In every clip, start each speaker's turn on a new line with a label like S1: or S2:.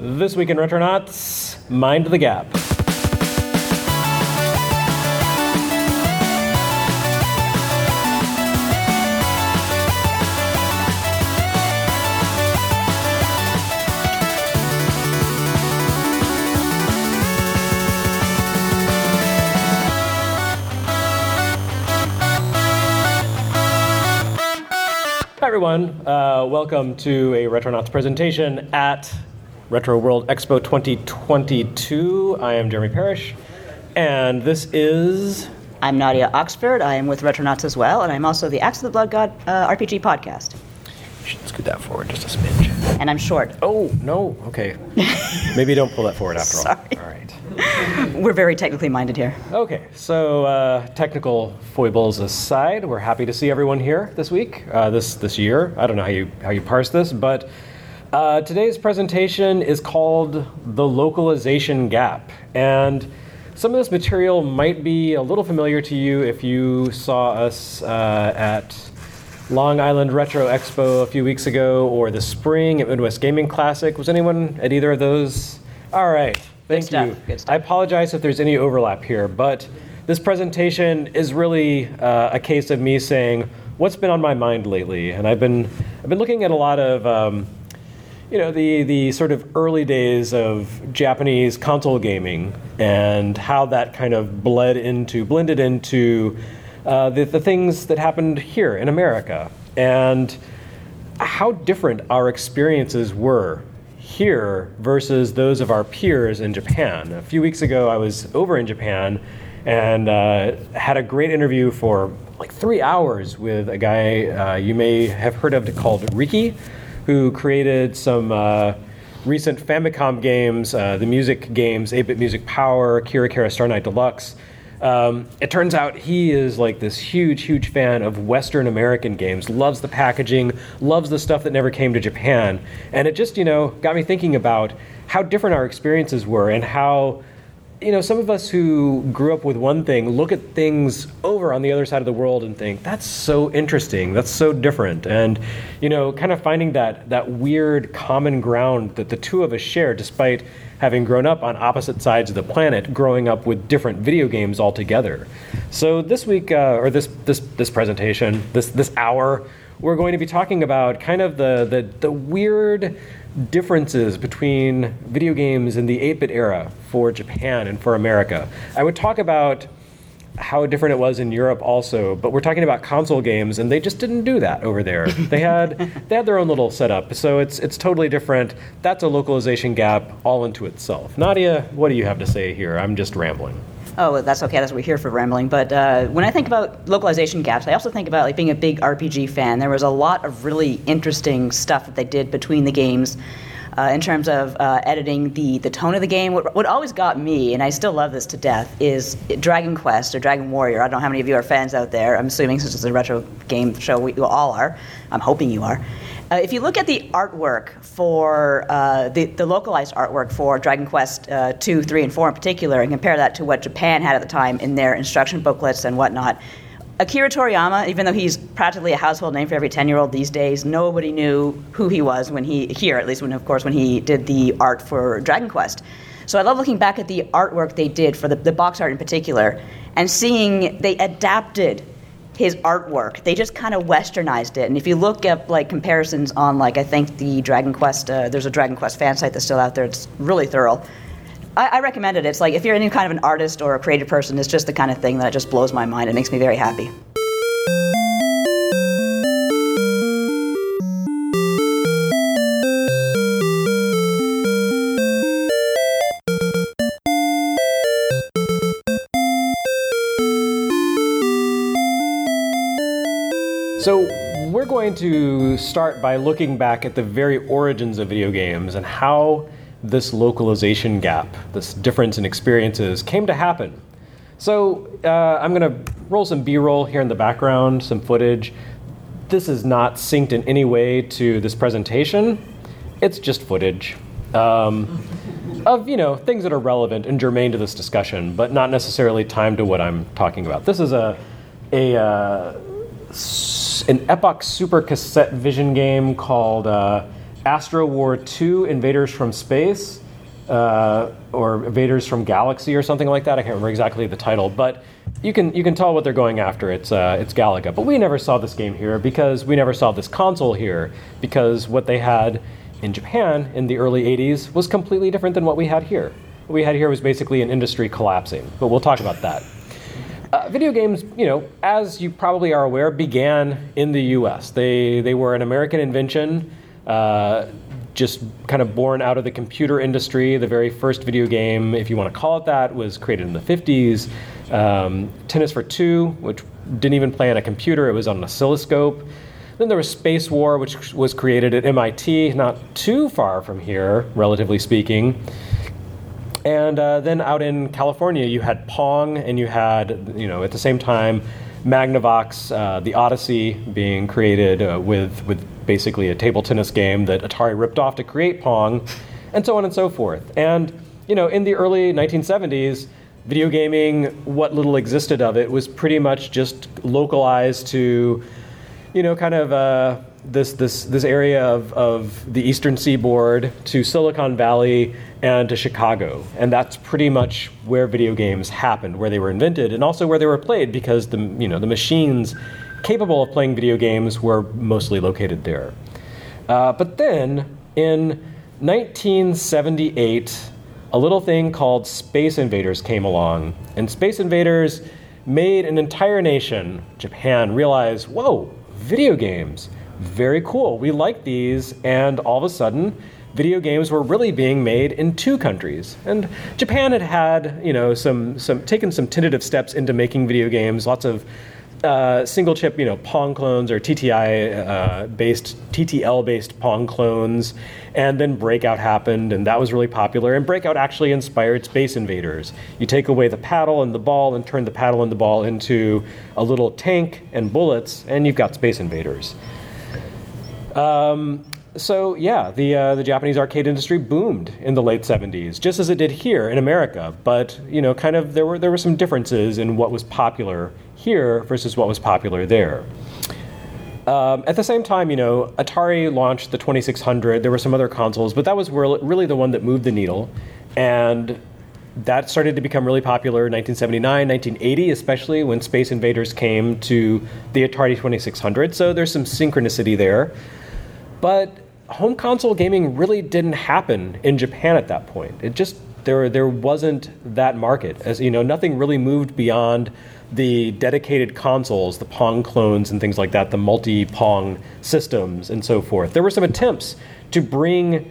S1: This week in Retronauts, Mind the Gap. Hi everyone, welcome to a Retronauts presentation at Retro World Expo 2022. I am Jeremy Parrish, and this is...
S2: I'm Nadia Oxford. I am with Retronauts as well, and I'm also the Axe of the Blood God RPG podcast.
S1: You should scoot that forward just a smidge.
S2: And I'm short.
S1: Oh, no, okay. Maybe don't pull that forward after all.
S2: Sorry.
S1: All right.
S2: We're very technically minded here.
S1: Okay, so technical foibles aside, we're happy to see everyone here this week, this year. I don't know how you parse this, but today's presentation is called The Localization Gap. And some of this material might be a little familiar to you if you saw us at Long Island Retro Expo a few weeks ago, or the spring at Midwest Gaming Classic. Was anyone at either of those? All right. Thank you.
S2: Good stuff.
S1: I apologize if there's any overlap here, but this presentation is really a case of me saying what's been on my mind lately, and I've been looking at a lot of the sort of early days of Japanese console gaming and how that kind of blended into the things that happened here in America, and how different our experiences were here versus those of our peers in Japan. A few weeks ago, I was over in Japan and had a great interview for like 3 hours with a guy you may have heard of called Riki, who created some recent Famicom games, the music games, 8-Bit Music Power, Kira Kira Star Night Deluxe. It turns out he is like this huge fan of Western American games, loves the packaging, loves the stuff that never came to Japan. And it just, got me thinking about how different our experiences were and how, some of us who grew up with one thing look at things over on the other side of the world and think, that's so interesting, that's so different. And, kind of finding that weird common ground that the two of us share, despite having grown up on opposite sides of the planet, growing up with different video games altogether. So this week, or this presentation, this hour, we're going to be talking about kind of the weird differences between video games in the 8-bit era for Japan and for America. I would talk about how different it was in Europe also, but we're talking about console games, and they just didn't do that over there. They had their own little setup, so it's totally different. That's a localization gap all into itself. Nadia, what do you have to say here? I'm just rambling.
S2: Oh, that's okay. That's what we're here for, rambling. But when I think about localization gaps, I also think about like being a big RPG fan. There was a lot of really interesting stuff that they did between the games. In terms of editing the tone of the game. What always got me, and I still love this to death, is Dragon Quest or Dragon Warrior. I don't know how many of you are fans out there. I'm assuming since it's a retro game show, we all are. I'm hoping you are. If you look at the artwork for the localized artwork for Dragon Quest 2, 3, and 4 in particular, and compare that to what Japan had at the time in their instruction booklets and whatnot, Akira Toriyama, even though he's practically a household name for every 10-year-old these days, nobody knew who he was when he did the art for Dragon Quest. So I love looking back at the artwork they did for the box art in particular, and seeing they adapted his artwork. They just kind of westernized it. And if you look at like comparisons on I think the Dragon Quest, there's a Dragon Quest fan site that's still out there. It's really thorough. I recommend it. It's like if you're any kind of an artist or a creative person, it's just the kind of thing that just blows my mind. It makes me very happy.
S1: So we're going to start by looking back at the very origins of video games and how this localization gap, this difference in experiences, came to happen. So I'm going to roll some B-roll here in the background, some footage. This is not synced in any way to this presentation. It's just footage of things that are relevant and germane to this discussion, but not necessarily timed to what I'm talking about. This is an Epoch Super Cassette Vision game called Astro War 2 Invaders from Space, or Invaders from Galaxy or something like that. I can't remember exactly the title, but you can tell what they're going after. It's Galaga. But we never saw this game here because we never saw this console here, because what they had in Japan in the early 80s was completely different than what we had here. What we had here was basically an industry collapsing, but we'll talk about that. Video games, as you probably are aware, began in the U.S. They were an American invention, just kind of born out of the computer industry. The very first video game, if you want to call it that, was created in the 50s. Tennis for Two, which didn't even play on a computer, it was on an oscilloscope. Then there was Space War, which was created at MIT, not too far from here, relatively speaking. And then out in California, you had Pong, and you had, at the same time, Magnavox, the Odyssey being created with basically a table tennis game that Atari ripped off to create Pong, and so on and so forth. And, in the early 1970s, video gaming, what little existed of it, was pretty much just localized to, kind of this area of the Eastern Seaboard to Silicon Valley and to Chicago. And that's pretty much where video games happened, where they were invented, and also where they were played, because the machines capable of playing video games were mostly located there. But then, in 1978, a little thing called Space Invaders came along. And Space Invaders made an entire nation, Japan, realize, whoa, video games, very cool. We like these. And all of a sudden, video games were really being made in two countries. And Japan had taken some tentative steps into making video games, lots of single chip, Pong clones or TTL-based Pong clones, and then Breakout happened, and that was really popular. And Breakout actually inspired Space Invaders. You take away the paddle and the ball and turn the paddle and the ball into a little tank and bullets, and you've got Space Invaders. So yeah, the Japanese arcade industry boomed in the late 70s, just as it did here in America. But kind of there were some differences in what was popular here versus what was popular there. At the same time, Atari launched the 2600. There were some other consoles, but that was really the one that moved the needle, and that started to become really popular in 1979, 1980, especially when Space Invaders came to the Atari 2600. So there's some synchronicity there. But home console gaming really didn't happen in Japan at that point. It just, there wasn't that market. As nothing really moved beyond the dedicated consoles, the Pong clones and things like that, the multi-Pong systems and so forth. There were some attempts to bring,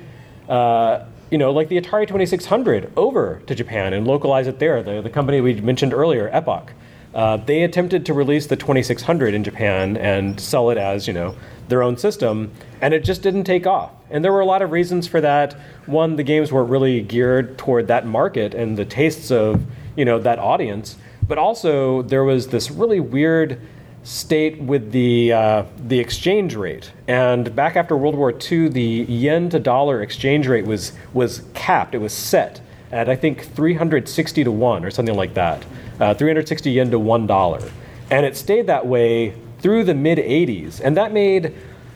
S1: like the Atari 2600 over to Japan and localize it there. The company we mentioned earlier, Epoch, they attempted to release the 2600 in Japan and sell it as, their own system, and it just didn't take off. And there were a lot of reasons for that. One, the games weren't really geared toward that market and the tastes of, that audience. But also, there was this really weird state with the exchange rate. And back after World War II, the yen to dollar exchange rate was capped. It was set at, I think, 360 to 1 or something like that. 360 yen to $1. And it stayed that way through the mid-'80s. And that made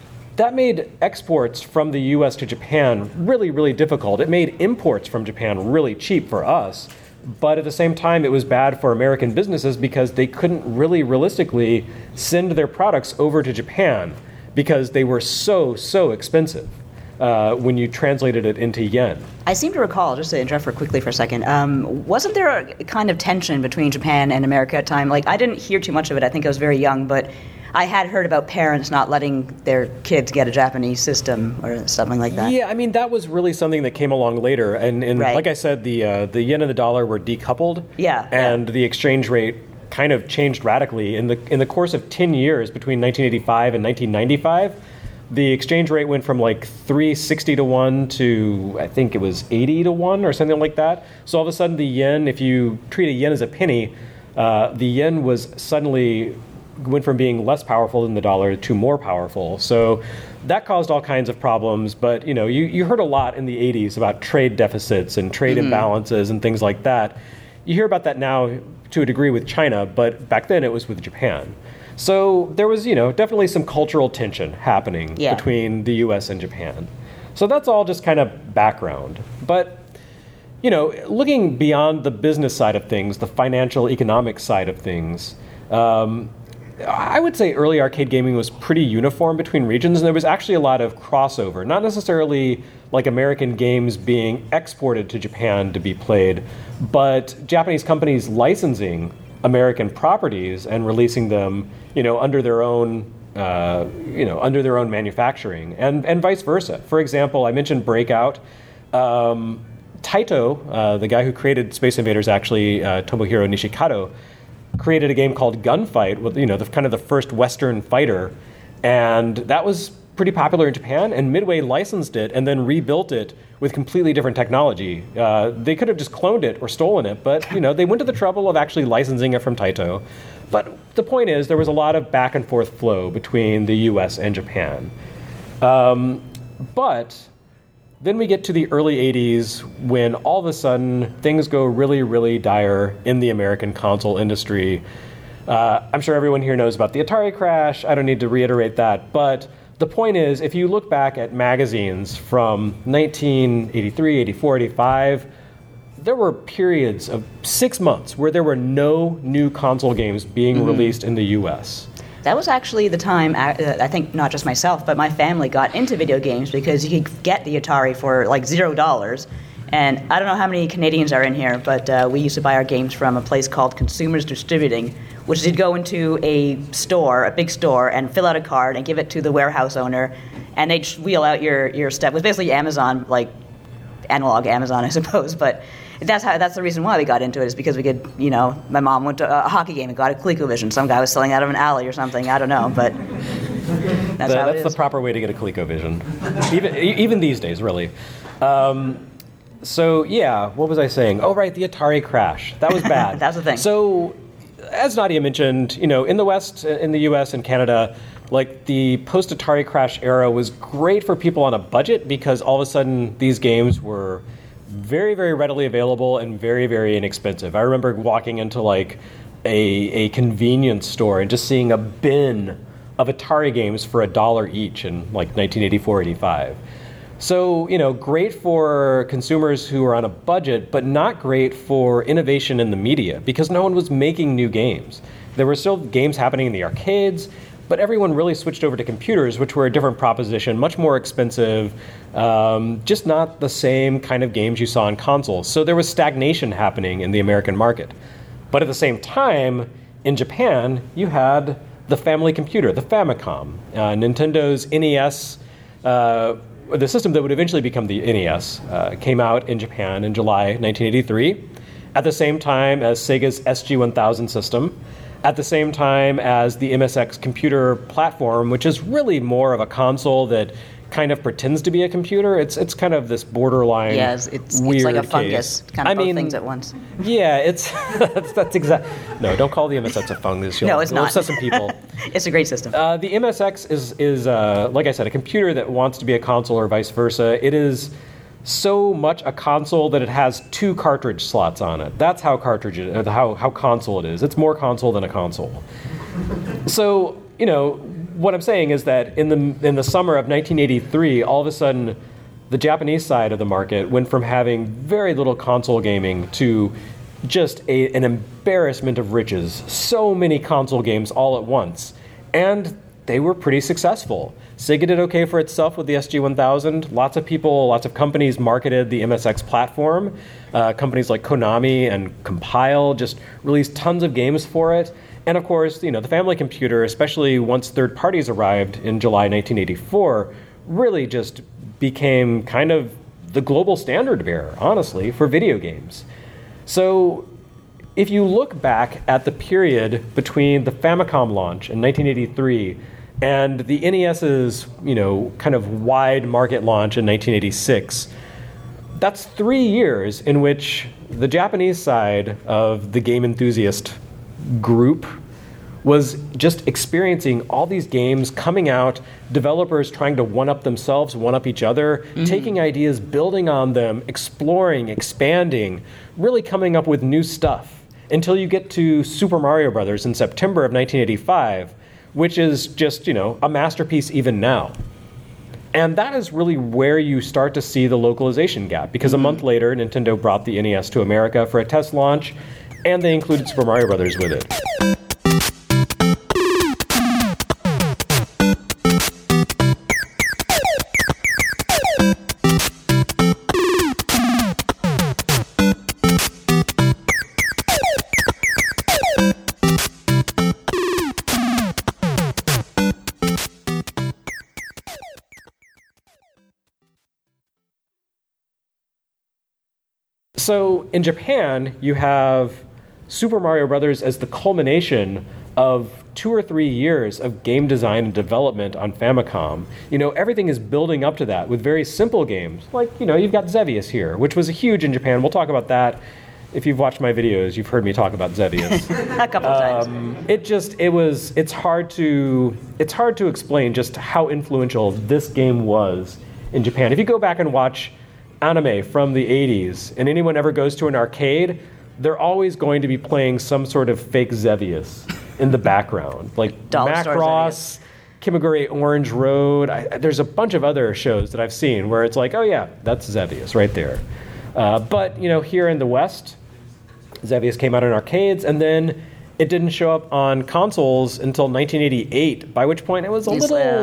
S1: exports from the U.S. to Japan really, really difficult. It made imports from Japan really cheap for us. But at the same time, it was bad for American businesses because they couldn't really realistically send their products over to Japan because they were so expensive when you translated it into yen. I
S2: seem to recall, just to interrupt quickly for a second, wasn't there a kind of tension between Japan and America at the time? Like, I didn't hear too much of it. I think I was very young, but I had heard about parents not letting their kids get a Japanese system or something like that.
S1: Yeah, I mean, that was really something that came along later. And right. Like I said, the yen and the dollar were decoupled.
S2: Yeah.
S1: And the exchange rate kind of changed radically. In the course of 10 years, between 1985 and 1995, the exchange rate went from like 360 to 1 to, I think it was 80 to 1 or something like that. So all of a sudden the yen, if you treat a yen as a penny, the yen went from being less powerful than the dollar to more powerful. So that caused all kinds of problems. But you heard a lot in the 80s about trade deficits and trade imbalances and things like that. You hear about that now to a degree with China, but back then it was with Japan. So there was, definitely some cultural tension happening between the U.S. and Japan. So that's all just kind of background. But, looking beyond the business side of things, the financial, economic side of things, I would say early arcade gaming was pretty uniform between regions, and there was actually a lot of crossover. Not necessarily like American games being exported to Japan to be played, but Japanese companies licensing American properties and releasing them, under their own, under their own manufacturing, and vice versa. For example, I mentioned Breakout. Taito, the guy who created Space Invaders, actually, Tomohiro Nishikado, created a game called Gunfight, with the first Western fighter, and that was pretty popular in Japan. And Midway licensed it and then rebuilt it with completely different technology. They could have just cloned it or stolen it, but they went to the trouble of actually licensing it from Taito. But the point is, there was a lot of back and forth flow between the U.S. and Japan. But then we get to the early 80s when all of a sudden things go really, really dire in the American console industry. I'm sure everyone here knows about the Atari crash. I don't need to reiterate that. But the point is, if you look back at magazines from 1983, 84, 85, there were periods of 6 months where there were no new console games being released in the U.S.
S2: That was actually the time, I think not just myself, but my family got into video games because you could get the Atari for like $0. And I don't know how many Canadians are in here, but we used to buy our games from a place called Consumers Distributing, which is you'd go into a store, a big store, and fill out a card and give it to the warehouse owner, and they'd wheel out your stuff. It was basically Amazon, like analog Amazon, I suppose, but that's the reason why we got into it, is because we could, my mom went to a hockey game and got a ColecoVision. Some guy was selling out of an alley or something, I don't know, but that's how it is.
S1: That's the proper way to get a ColecoVision, even these days, really. So, yeah, what was I saying? Oh, right, the Atari crash. That was bad.
S2: That's the thing.
S1: So, as Nadia mentioned, in the West, in the US and Canada, like the post-Atari crash era was great for people on a budget because all of a sudden these games were very, very readily available and very, very inexpensive. I remember walking into like a convenience store and just seeing a bin of Atari games for $1 each in like 1984, 85. So, great for consumers who are on a budget, but not great for innovation in the media because no one was making new games. There were still games happening in the arcades, but everyone really switched over to computers, which were a different proposition, much more expensive, just not the same kind of games you saw on consoles. So there was stagnation happening in the American market. But at the same time, in Japan, you had the family computer, the Famicom, Nintendo's NES, the system that would eventually become the NES, came out in Japan in July 1983, at the same time as Sega's SG-1000 system, at the same time as the MSX computer platform, which is really more of a console that kind of pretends to be a computer. It's kind of this borderline
S2: it's
S1: weird
S2: like a
S1: case.
S2: Fungus, kind of both things at once.
S1: Yeah, it's that's exact. No, don't call the MSX a fungus.
S2: No, it's not.
S1: Upset some people.
S2: It's a great system.
S1: The MSX is like I said, a computer that wants to be a console or vice versa. It is so much a console that it has 2 cartridge slots on it. That's how how console it is. It's more console than a console. So, what I'm saying is that in the summer of 1983, all of a sudden, the Japanese side of the market went from having very little console gaming to just an embarrassment of riches. So many console games all at once. And they were pretty successful. Sega did okay for itself with the SG-1000. Lots of companies marketed the MSX platform. Companies like Konami and Compile just released tons of games for it. And of course, the family computer, especially once third parties arrived in July 1984, really just became kind of the global standard bearer, honestly, for video games. So if you look back at the period between the Famicom launch in 1983 and the NES's, kind of wide market launch in 1986, that's 3 years in which the Japanese side of the game enthusiast group was just experiencing all these games coming out, developers trying to one-up themselves, one-up each other, taking ideas, building on them, exploring, expanding, really coming up with new stuff, until you get to Super Mario Brothers in September of 1985, which is just, a masterpiece even now. And that is really where you start to see the localization gap, because a month later, Nintendo brought the NES to America for a test launch, and they included Super Mario Bros. With it. So in Japan, you have Super Mario Bros. As the culmination of 2 or 3 years of game design and development on Famicom. Everything is building up to that with very simple games. Like, you've got Xevious here, which was huge in Japan. We'll talk about that. If you've watched my videos, you've heard me talk about Xevious.
S2: A couple of times.
S1: It's hard to explain just how influential this game was in Japan. If you go back and watch anime from the 80s, and anyone ever goes to an arcade, they're always going to be playing some sort of fake Xevious in the background. Like
S2: Dollar
S1: Macross, Kimagure Orange Road. There's a bunch of other shows that I've seen where it's like, oh yeah, that's Xevious right there. But, here in the West, Xevious came out in arcades, and then it didn't show up on consoles until 1988, by which point it was a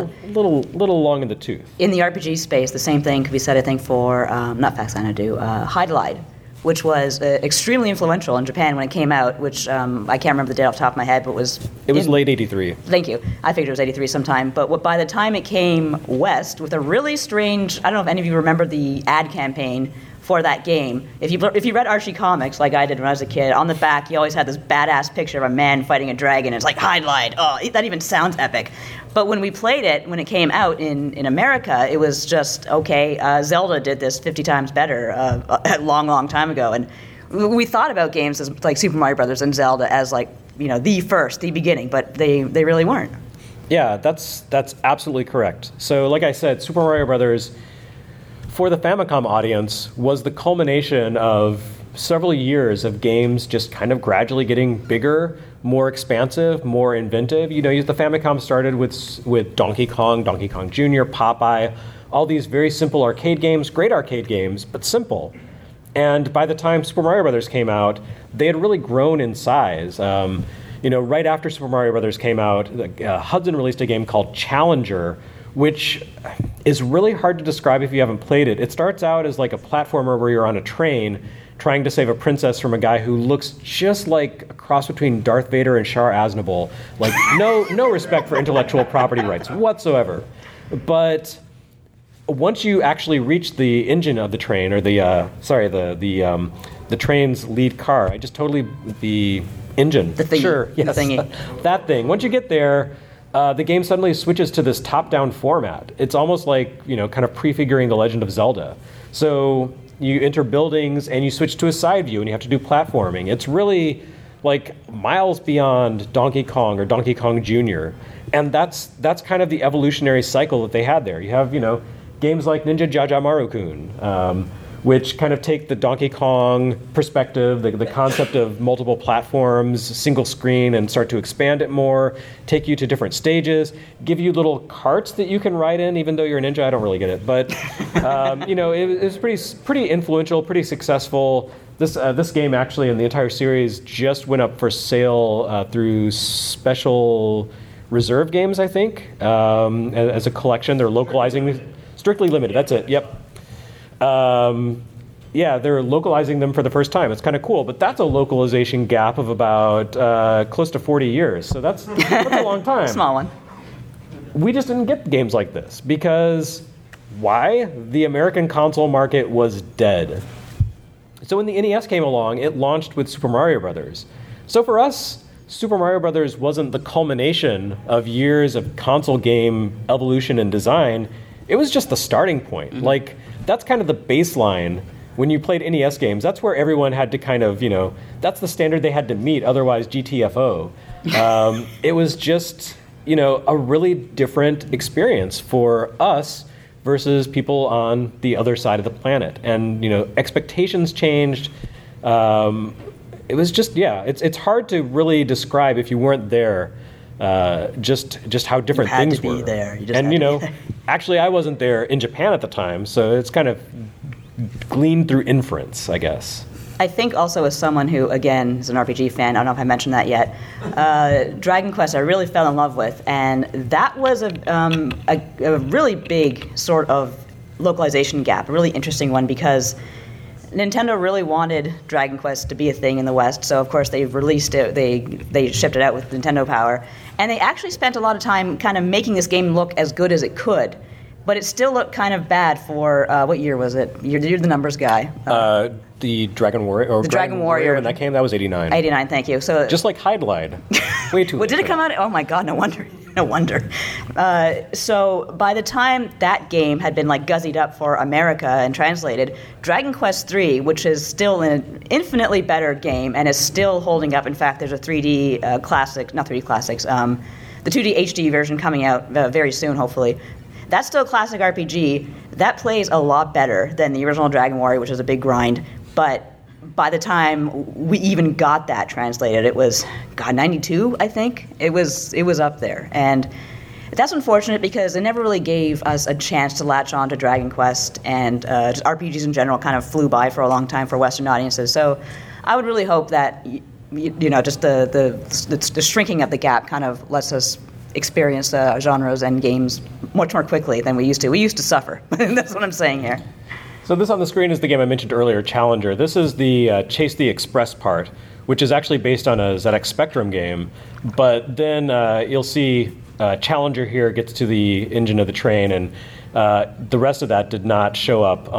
S1: little long in the tooth.
S2: In the RPG space, the same thing could be said, I think, for, not Fax Xanadu, Hydlide, which was extremely influential in Japan when it came out, which I can't remember the date off the top of my head, but
S1: It was late 83.
S2: Thank you. I figured it was 83 sometime. But by the time it came west with a really strange, I don't know if any of you remember the ad campaign for that game. If you read Archie comics like I did when I was a kid, on the back you always had this badass picture of a man fighting a dragon. It's like Hydlide. Oh, that even sounds epic. But when we played it, when it came out in America, it was just, okay, Zelda did this 50 times better a long time ago. And we thought about games as like Super Mario Brothers and Zelda as like, the beginning, but they really weren't.
S1: Yeah, that's absolutely correct. So like I said, Super Mario Brothers, for the Famicom audience, was the culmination of several years of games just kind of gradually getting bigger, more expansive, more inventive. The Famicom started with Donkey Kong Jr., Popeye, all these very simple arcade games, great arcade games, but simple. And by the time Super Mario Brothers came out, they had really grown in size. Right after Super Mario Brothers came out, Hudson released a game called Challenger, which is really hard to describe if you haven't played it. It starts out as like a platformer where you're on a train trying to save a princess from a guy who looks just like a cross between Darth Vader and Shar Aznavour. Like no respect for intellectual property rights whatsoever. But once you actually reach the engine of the train, or the train's lead car, the engine.
S2: The thingy.
S1: Sure, yes.
S2: The thingy.
S1: That thing. Once you get there, the game suddenly switches to this top-down format. It's almost like, kind of prefiguring The Legend of Zelda. So you enter buildings and you switch to a side view and you have to do platforming. It's really like miles beyond Donkey Kong or Donkey Kong Jr. And that's kind of the evolutionary cycle that they had there. You have, games like Ninja Jajamaru-kun, which kind of take the Donkey Kong perspective, the concept of multiple platforms, single screen, and start to expand it more, take you to different stages, give you little carts that you can ride in. Even though you're a ninja, I don't really get it. But, it was pretty influential, pretty successful. This game, actually, and the entire series just went up for sale through Special Reserve Games, I think, as a collection. They're localizing, strictly limited, that's it, yep. They're localizing them for the first time. It's kind of cool, but that's a localization gap of about close to 40 years. So that's a long time.
S2: Small one.
S1: We just didn't get games like this because why? The American console market was dead. So when the NES came along, it launched with Super Mario Brothers. So for us, Super Mario Brothers wasn't the culmination of years of console game evolution and design. It was just the starting point. Mm-hmm. Like, that's kind of the baseline. When you played NES games, that's where everyone had to kind of, that's the standard they had to meet, otherwise GTFO. It was just, a really different experience for us versus people on the other side of the planet. And, expectations changed. It was just, it's hard to really describe if you weren't there, just how different things were.
S2: You had to be there.
S1: actually, I wasn't there in Japan at the time, so it's kind of gleaned through inference, I guess.
S2: I think also as someone who, again, is an RPG fan, I don't know if I mentioned that yet, Dragon Quest I really fell in love with, and that was a really big sort of localization gap, a really interesting one, because Nintendo really wanted Dragon Quest to be a thing in the West, so of course they released it, they shipped it out with Nintendo Power, and they actually spent a lot of time kind of making this game look as good as it could. But it still looked kind of bad for, what year was it? You're the numbers guy.
S1: The Dragon Warrior, or
S2: the Dragon Warrior.
S1: When that came, that was 89.
S2: 89, thank you. So
S1: just like Hide Lied. Way too
S2: well, did it come out? Oh my God, no wonder. No wonder. So by the time that game had been like guzzied up for America and translated, Dragon Quest III, which is still an infinitely better game and is still holding up. In fact, there's a 3D classic, not 3D classics, the 2D HD version coming out very soon, hopefully. That's still a classic RPG. That plays a lot better than the original Dragon Warrior, which is a big grind. But by the time we even got that translated, it was, 92, I think? It was up there. And that's unfortunate because it never really gave us a chance to latch on to Dragon Quest, and just RPGs in general kind of flew by for a long time for Western audiences. So I would really hope that, just the shrinking of the gap kind of lets us experience genres and games much more quickly than we used to. We used to suffer. That's what I'm saying here.
S1: So this on the screen is the game I mentioned earlier, Challenger. This is the Chase the Express part, which is actually based on a ZX Spectrum game. But then you'll see Challenger here gets to the engine of the train, and the rest of that did not show up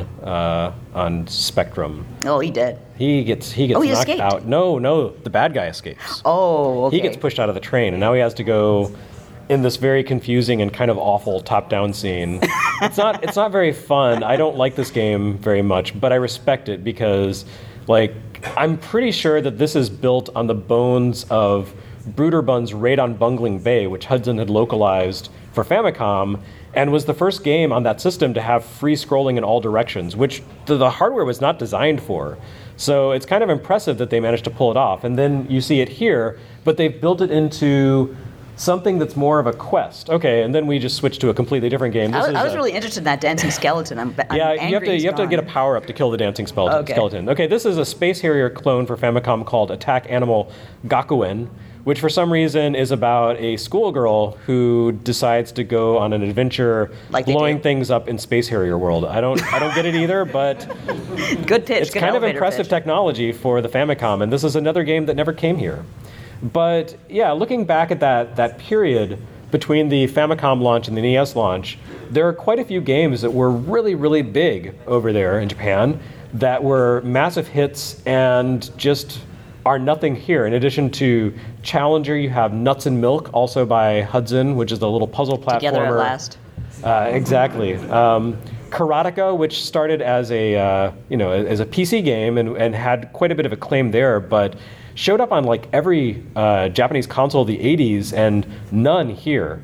S1: on Spectrum.
S2: Oh, he did.
S1: He gets knocked
S2: escaped.
S1: out. No, the bad guy escapes.
S2: Oh, okay.
S1: He gets pushed out of the train, and now he has to go in this very confusing and kind of awful top-down scene. It's not very fun. I don't like this game very much, but I respect it because, I'm pretty sure that this is built on the bones of Broderbund's Raid on Bungling Bay, which Hudson had localized for Famicom, and was the first game on that system to have free scrolling in all directions, which the hardware was not designed for. So it's kind of impressive that they managed to pull it off. And then you see it here, but they've built it into something that's more of a quest. Okay, and then we just switch to a completely different game.
S2: I was really interested in that dancing skeleton. I'm
S1: you have to get a power-up to kill the dancing skeleton. Okay, this is a Space Harrier clone for Famicom called Attack Animal Gakuen, which for some reason is about a schoolgirl who decides to go on an adventure blowing things up in Space Harrier world. I don't get it either, but
S2: good pitch.
S1: It's kind of impressive technology for the Famicom, and this is another game that never came here. But yeah, looking back at that period between the Famicom launch and the NES launch, there are quite a few games that were really, really big over there in Japan that were massive hits and just are nothing here. In addition to Challenger, you have Nuts and Milk, also by Hudson, which is the little puzzle platformer.
S2: Together at last.
S1: Exactly. Karateka, which started as a PC game and had quite a bit of acclaim there, but showed up on every Japanese console of the 80s and none here.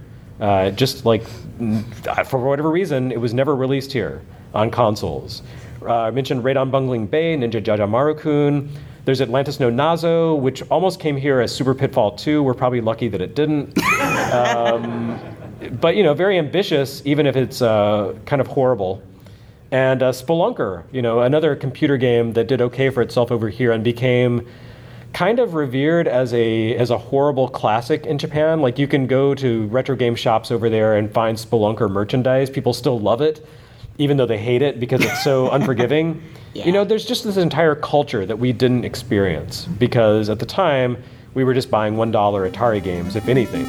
S1: For whatever reason, it was never released here on consoles. I mentioned Raid on Bungling Bay, Ninja Jajamaru-kun. There's Atlantis no Nazo, which almost came here as Super Pitfall 2. We're probably lucky that it didn't. But, very ambitious, even if it's kind of horrible. And Spelunker, another computer game that did okay for itself over here and became kind of revered as a horrible classic in Japan. You can go to retro game shops over there and find Spelunker merchandise. People still love it, even though they hate it because it's so unforgiving. Yeah. There's just this entire culture that we didn't experience because at the time, we were just buying $1 Atari games, if anything.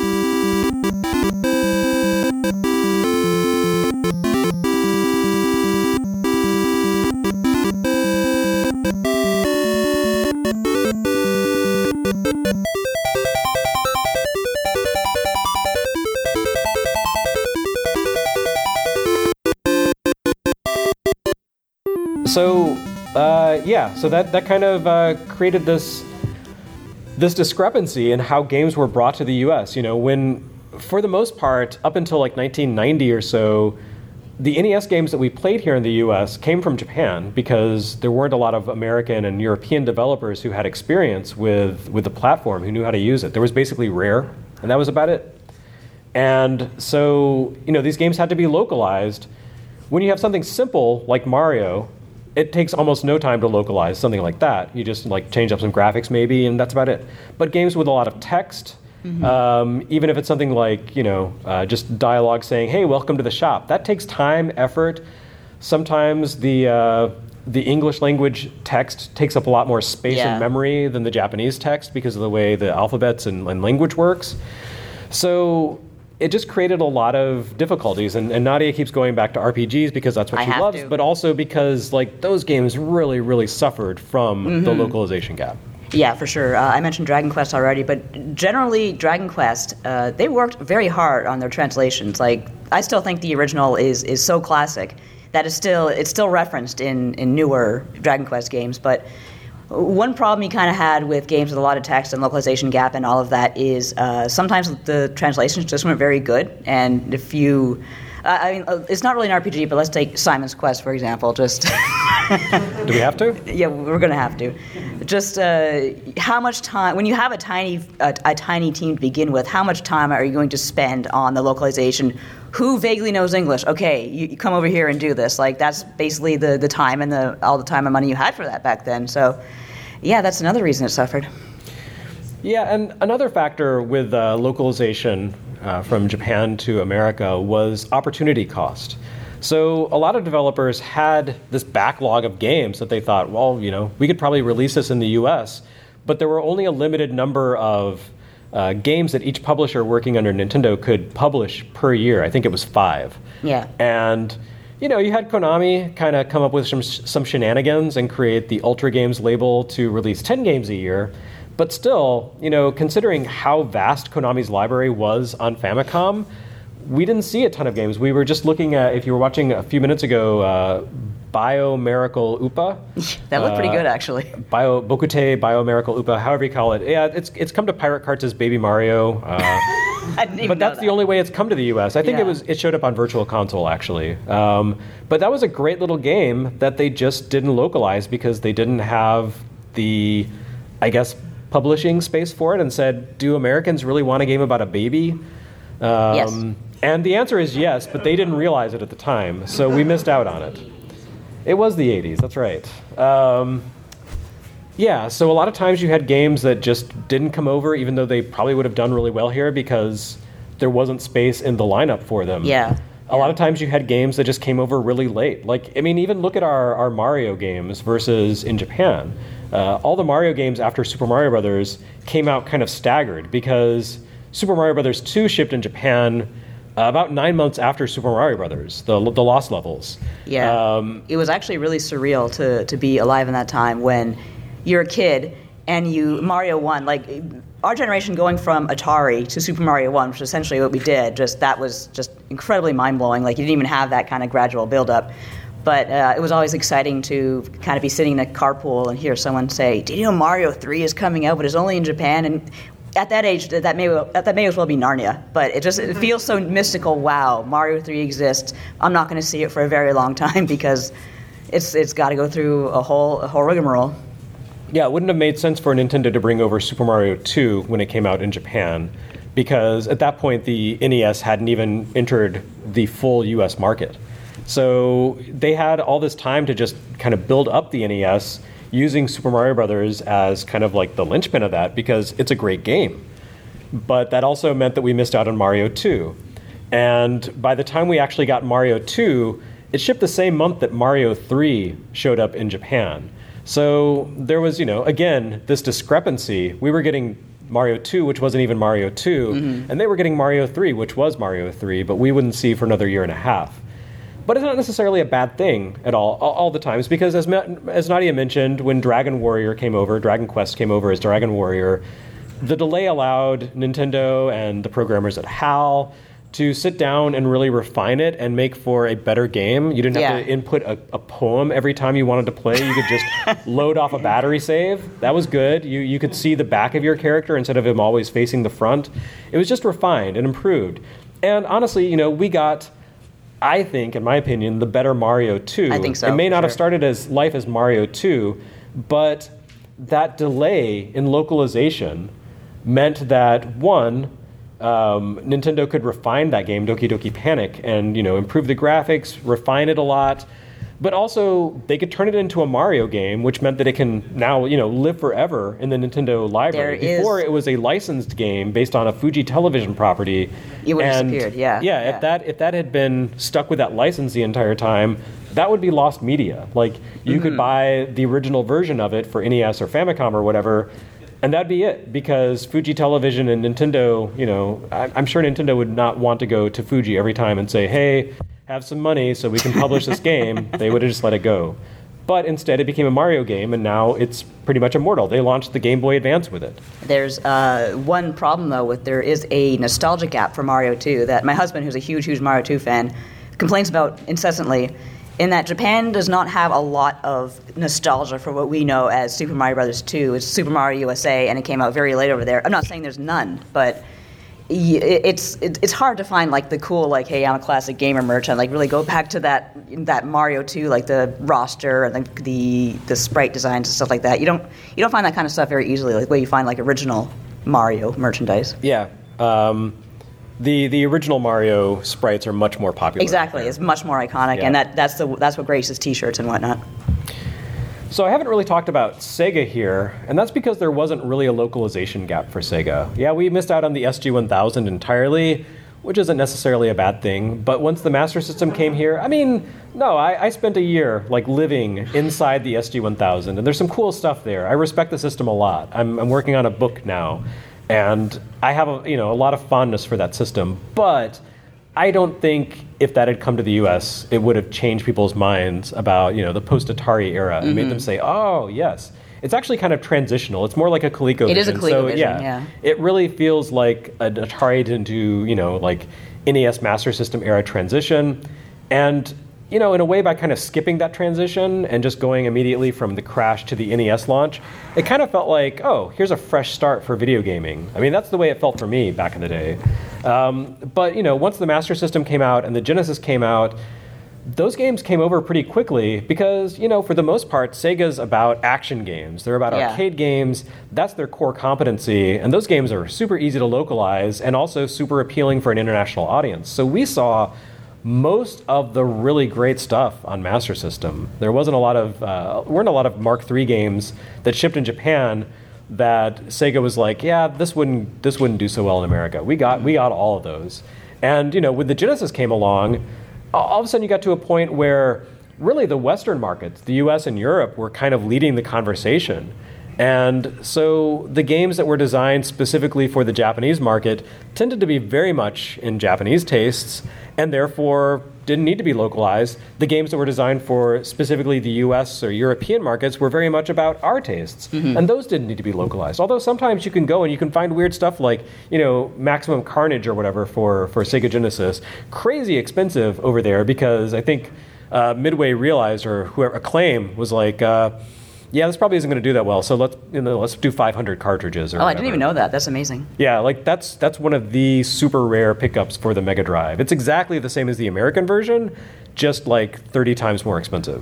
S1: So that kind of created this discrepancy in how games were brought to the U.S. When, for the most part, up until 1990 or so, the NES games that we played here in the U.S. came from Japan because there weren't a lot of American and European developers who had experience with the platform, who knew how to use it. There was basically Rare, and that was about it. And so, these games had to be localized. When you have something simple like Mario, it takes almost no time to localize something like that. You just change up some graphics maybe, and that's about it. But games with a lot of text, even if it's something like, just dialogue saying, hey, welcome to the shop, that takes time, effort. Sometimes the English language text takes up a lot more space and memory than the Japanese text because of the way the alphabets and language works. So it just created a lot of difficulties. And Nadia keeps going back to RPGs because that's what she loves, but also because those games really, really suffered from the localization gap.
S2: Yeah, for sure. I mentioned Dragon Quest already, but generally Dragon Quest, they worked very hard on their translations. I still think the original is so classic that it's still referenced in newer Dragon Quest games. But one problem you kind of had with games with a lot of text and localization gap and all of that is sometimes the translations just weren't very good. And if you, it's not really an RPG, but let's take Simon's Quest, for example. Just
S1: do we have to?
S2: Yeah, we're going to have to. Just how much time, when you have a tiny team to begin with, how much time are you going to spend on the localization? Who vaguely knows English? Okay, you come over here and do this. That's basically the time and all the time and money you had for that back then. So, yeah, that's another reason it suffered.
S1: Yeah, and another factor with localization from Japan to America was opportunity cost. So a lot of developers had this backlog of games that they thought, well, we could probably release this in the US, but there were only a limited number of games that each publisher working under Nintendo could publish per year. I think it was 5. Yeah. And, you had Konami kind of come up with some shenanigans and create the Ultra Games label to release 10 games a year. But still, considering how vast Konami's library was on Famicom, we didn't see a ton of games. We were just looking at, if you were watching a few minutes ago, Bio Miracle Upa.
S2: That looked pretty good, actually.
S1: Bokute Bio Miracle Upa, however you call it. Yeah, it's come to Pirate Carts' Baby Mario. But that's the only way it's come to the U.S. I think it showed up on Virtual Console, actually. But that was a great little game that they just didn't localize because they didn't have the, publishing space for it, and said, do Americans really want a game about a baby?
S2: Yes.
S1: And the answer is yes, but they didn't realize it at the time, so we missed out on it. It was the 80s, that's right. So a lot of times you had games that just didn't come over, even though they probably would have done really well here because there wasn't space in the lineup for them.
S2: Yeah.
S1: A lot of times you had games that just came over really late. Even look at our Mario games versus in Japan. All the Mario games after Super Mario Brothers came out kind of staggered because Super Mario Brothers 2 shipped in Japan about 9 months after Super Mario Brothers, the Lost Levels.
S2: Yeah, it was actually really surreal to be alive in that time when you're a kid and Mario 1, our generation going from Atari to Super Mario 1, which is essentially what we did, that was just incredibly mind-blowing. You didn't even have that kind of gradual build-up. But it was always exciting to kind of be sitting in a carpool and hear someone say, "Did you know Mario 3 is coming out, but it's only in Japan?" And at that age, that may as well be Narnia. But it feels so mystical. Wow, Mario 3 exists. I'm not going to see it for a very long time because it's got to go through a whole rigmarole.
S1: Yeah, it wouldn't have made sense for Nintendo to bring over Super Mario 2 when it came out in Japan, because at that point the NES hadn't even entered the full US market. So they had all this time to just kind of build up the NES using Super Mario Brothers as kind of the linchpin of that, because it's a great game. But that also meant that we missed out on Mario 2. And by the time we actually got Mario 2, it shipped the same month that Mario 3 showed up in Japan. So there was, again, this discrepancy. We were getting Mario 2, which wasn't even Mario 2, and they were getting Mario 3, which was Mario 3, but we wouldn't see for another year and a half. But it's not necessarily a bad thing at all the times, because as Nadia mentioned, when Dragon Quest came over as Dragon Warrior, the delay allowed Nintendo and the programmers at HAL to sit down and really refine it and make for a better game. You didn't have to input a poem every time you wanted to play. You could just load off a battery save. That was good. You could see the back of your character instead of him always facing the front. It was just refined and improved. And honestly, we got, I think, in my opinion, the better Mario 2.
S2: I think so.
S1: It may not have started as life as Mario 2, but that delay in localization meant that, one, Nintendo could refine that game, Doki Doki Panic, and improve the graphics, refine it a lot. But also, they could turn it into a Mario game, which meant that it can now, live forever in the Nintendo library. Before, it was a licensed game based on a Fuji Television property.
S2: It would have disappeared, yeah.
S1: Yeah, if that had been stuck with that license the entire time, that would be lost media. Like, you could buy the original version of it for NES or Famicom or whatever, and that'd be it, because Fuji Television and Nintendo, I'm sure Nintendo would not want to go to Fuji every time and say, hey, have some money so we can publish this game. They would have just let it go. But instead, it became a Mario game, and now it's pretty much immortal. They launched the Game Boy Advance with it.
S2: There's one problem, though, there is a nostalgia gap for Mario 2 that my husband, who's a huge, huge Mario 2 fan, complains about incessantly, in that Japan does not have a lot of nostalgia for what we know as Super Mario Bros. 2. It's Super Mario USA, and it came out very late over there. I'm not saying there's none, but it's hard to find like the cool, like, hey, I'm a classic gamer merch, and like really go back to that Mario 2, like the roster and the sprite designs and stuff like that. You don't find that kind of stuff very easily, like where you find like original Mario merchandise.
S1: Yeah. The original Mario sprites are much more popular.
S2: Exactly, it's much more iconic, and that's what graces T-shirts and whatnot.
S1: So I haven't really talked about Sega here, and that's because there wasn't really a localization gap for Sega. Yeah, we missed out on the SG-1000 entirely, which isn't necessarily a bad thing, but once the Master System came here, I spent a year like living inside the SG-1000, and there's some cool stuff there. I respect the system a lot. I'm working on a book now, and I have a lot of fondness for that system, but I don't think if that had come to the U.S., it would have changed people's minds about, the post-Atari era and made them say, oh, yes. It's actually kind of transitional. It's more like a ColecoVision.
S2: It is a ColecoVision, yeah.
S1: It really feels like an Atari into, like NES Master System era transition. And, in a way, by kind of skipping that transition and just going immediately from the Crash to the NES launch, it kind of felt like, oh, here's a fresh start for video gaming. That's the way it felt for me back in the day. But, once the Master System came out and the Genesis came out, those games came over pretty quickly because, for the most part, Sega's about action games. They're about arcade games. That's their core competency. And those games are super easy to localize and also super appealing for an international audience. So we saw most of the really great stuff on Master System. There weren't a lot of Mark III games that shipped in Japan that Sega was like, yeah, this wouldn't do so well in America. We got all of those. And when the Genesis came along, all of a sudden you got to a point where really the Western markets, the US and Europe, were kind of leading the conversation. And so the games that were designed specifically for the Japanese market tended to be very much in Japanese tastes, and therefore didn't need to be localized. The games that were designed for specifically the US or European markets were very much about our tastes, and those didn't need to be localized. Although sometimes you can go and you can find weird stuff like, Maximum Carnage or whatever for Sega Genesis. Crazy expensive over there because I think Midway realized, or whoever, Acclaim was like, yeah, this probably isn't going to do that well. So let's do 500 cartridges. Or
S2: I didn't even know that. That's amazing.
S1: Yeah, like that's one of the super rare pickups for the Mega Drive. It's exactly the same as the American version, just like 30 times more expensive.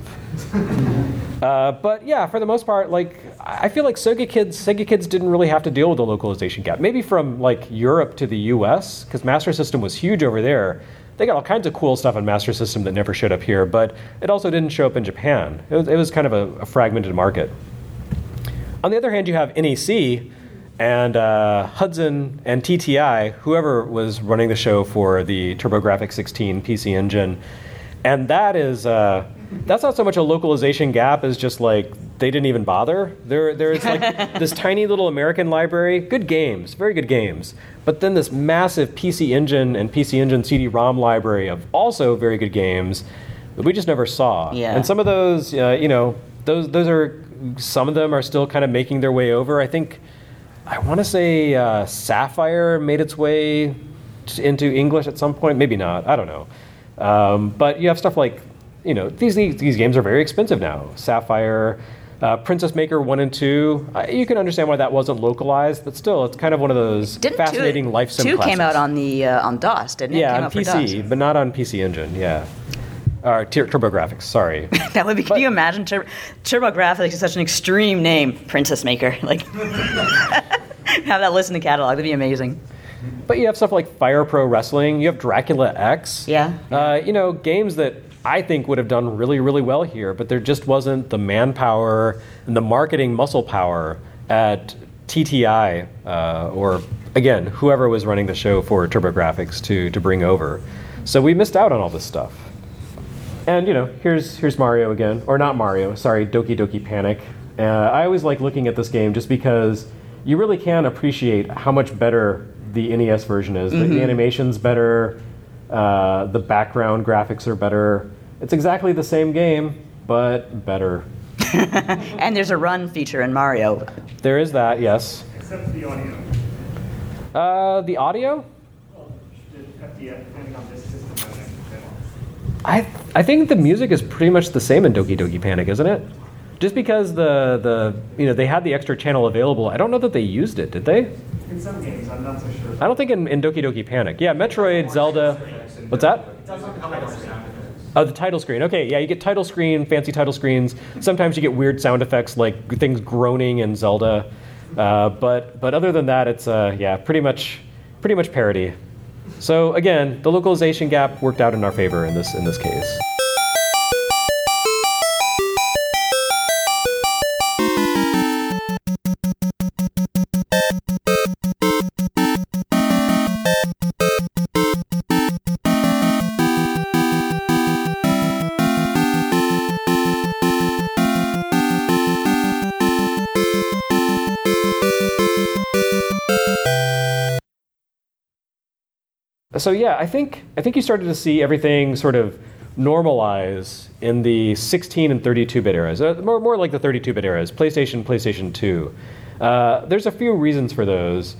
S1: But yeah, for the most part, like I feel like Sega kids didn't really have to deal with the localization gap. Maybe from like Europe to the U.S. because Master System was huge over there. They got all kinds of cool stuff on Master System that never showed up here, but it also didn't show up in Japan. It was kind of a fragmented market. On the other hand, you have NEC and Hudson and TTI, whoever was running the show for the TurboGrafx 16 PC Engine. And that's not so much a localization gap as just like they didn't even bother. There's like this tiny little American library, good games, very good games. But then this massive PC Engine and PC Engine CD-ROM library of also very good games that we just never saw.
S2: Yeah.
S1: And some of those, those are, some of them are still kind of making their way over. I want to say Sapphire made its way into English at some point. Maybe not. I don't know. But you have stuff like, these games are very expensive now. Sapphire, Princess Maker 1 and 2. You can understand why that wasn't localized, but still, it's kind of one of those fascinating life sim
S2: 2
S1: classics.
S2: Came out on the on DOS, didn't it?
S1: Yeah, on PC, but not on PC Engine. Yeah, TurboGrafx. Sorry.
S2: That would be. Can you imagine TurboGrafx is such an extreme name, Princess Maker? Like, have that list in the catalog. That'd be amazing.
S1: But you have stuff like Fire Pro Wrestling. You have Dracula X.
S2: Yeah.
S1: Games that I think would have done really, really well here, but there just wasn't the manpower and the marketing muscle power at TTI or, again, whoever was running the show for TurboGrafx to bring over. So we missed out on all this stuff. And, here's Mario again. Or not Mario, sorry, Doki Doki Panic. I always like looking at this game just because you really can appreciate how much better the NES version is. The animation's better, the background graphics are better. It's exactly the same game, but better.
S2: And there's a run feature in Mario.
S1: There is that, yes.
S3: Except for the audio.
S1: The audio?
S3: Well, the FDF, depending on this system, has extra channels.
S1: I think the music is pretty much the same in Doki Doki Panic, isn't it? Just because they had the extra channel available, I don't know that they used it, did they?
S3: In some games, I'm not so sure.
S1: I don't think in Doki Doki Panic. Yeah, Metroid, Zelda. What's that? Oh, the title screen. Okay, yeah, you get title screen, fancy title screens. Sometimes you get weird sound effects like things groaning in Zelda. But other than that, it's pretty much parody. So again, the localization gap worked out in our favor in this case. So yeah, I think you started to see everything sort of normalize in the 16 and 32-bit eras, more like the 32-bit eras, PlayStation 2. There's a few reasons for those,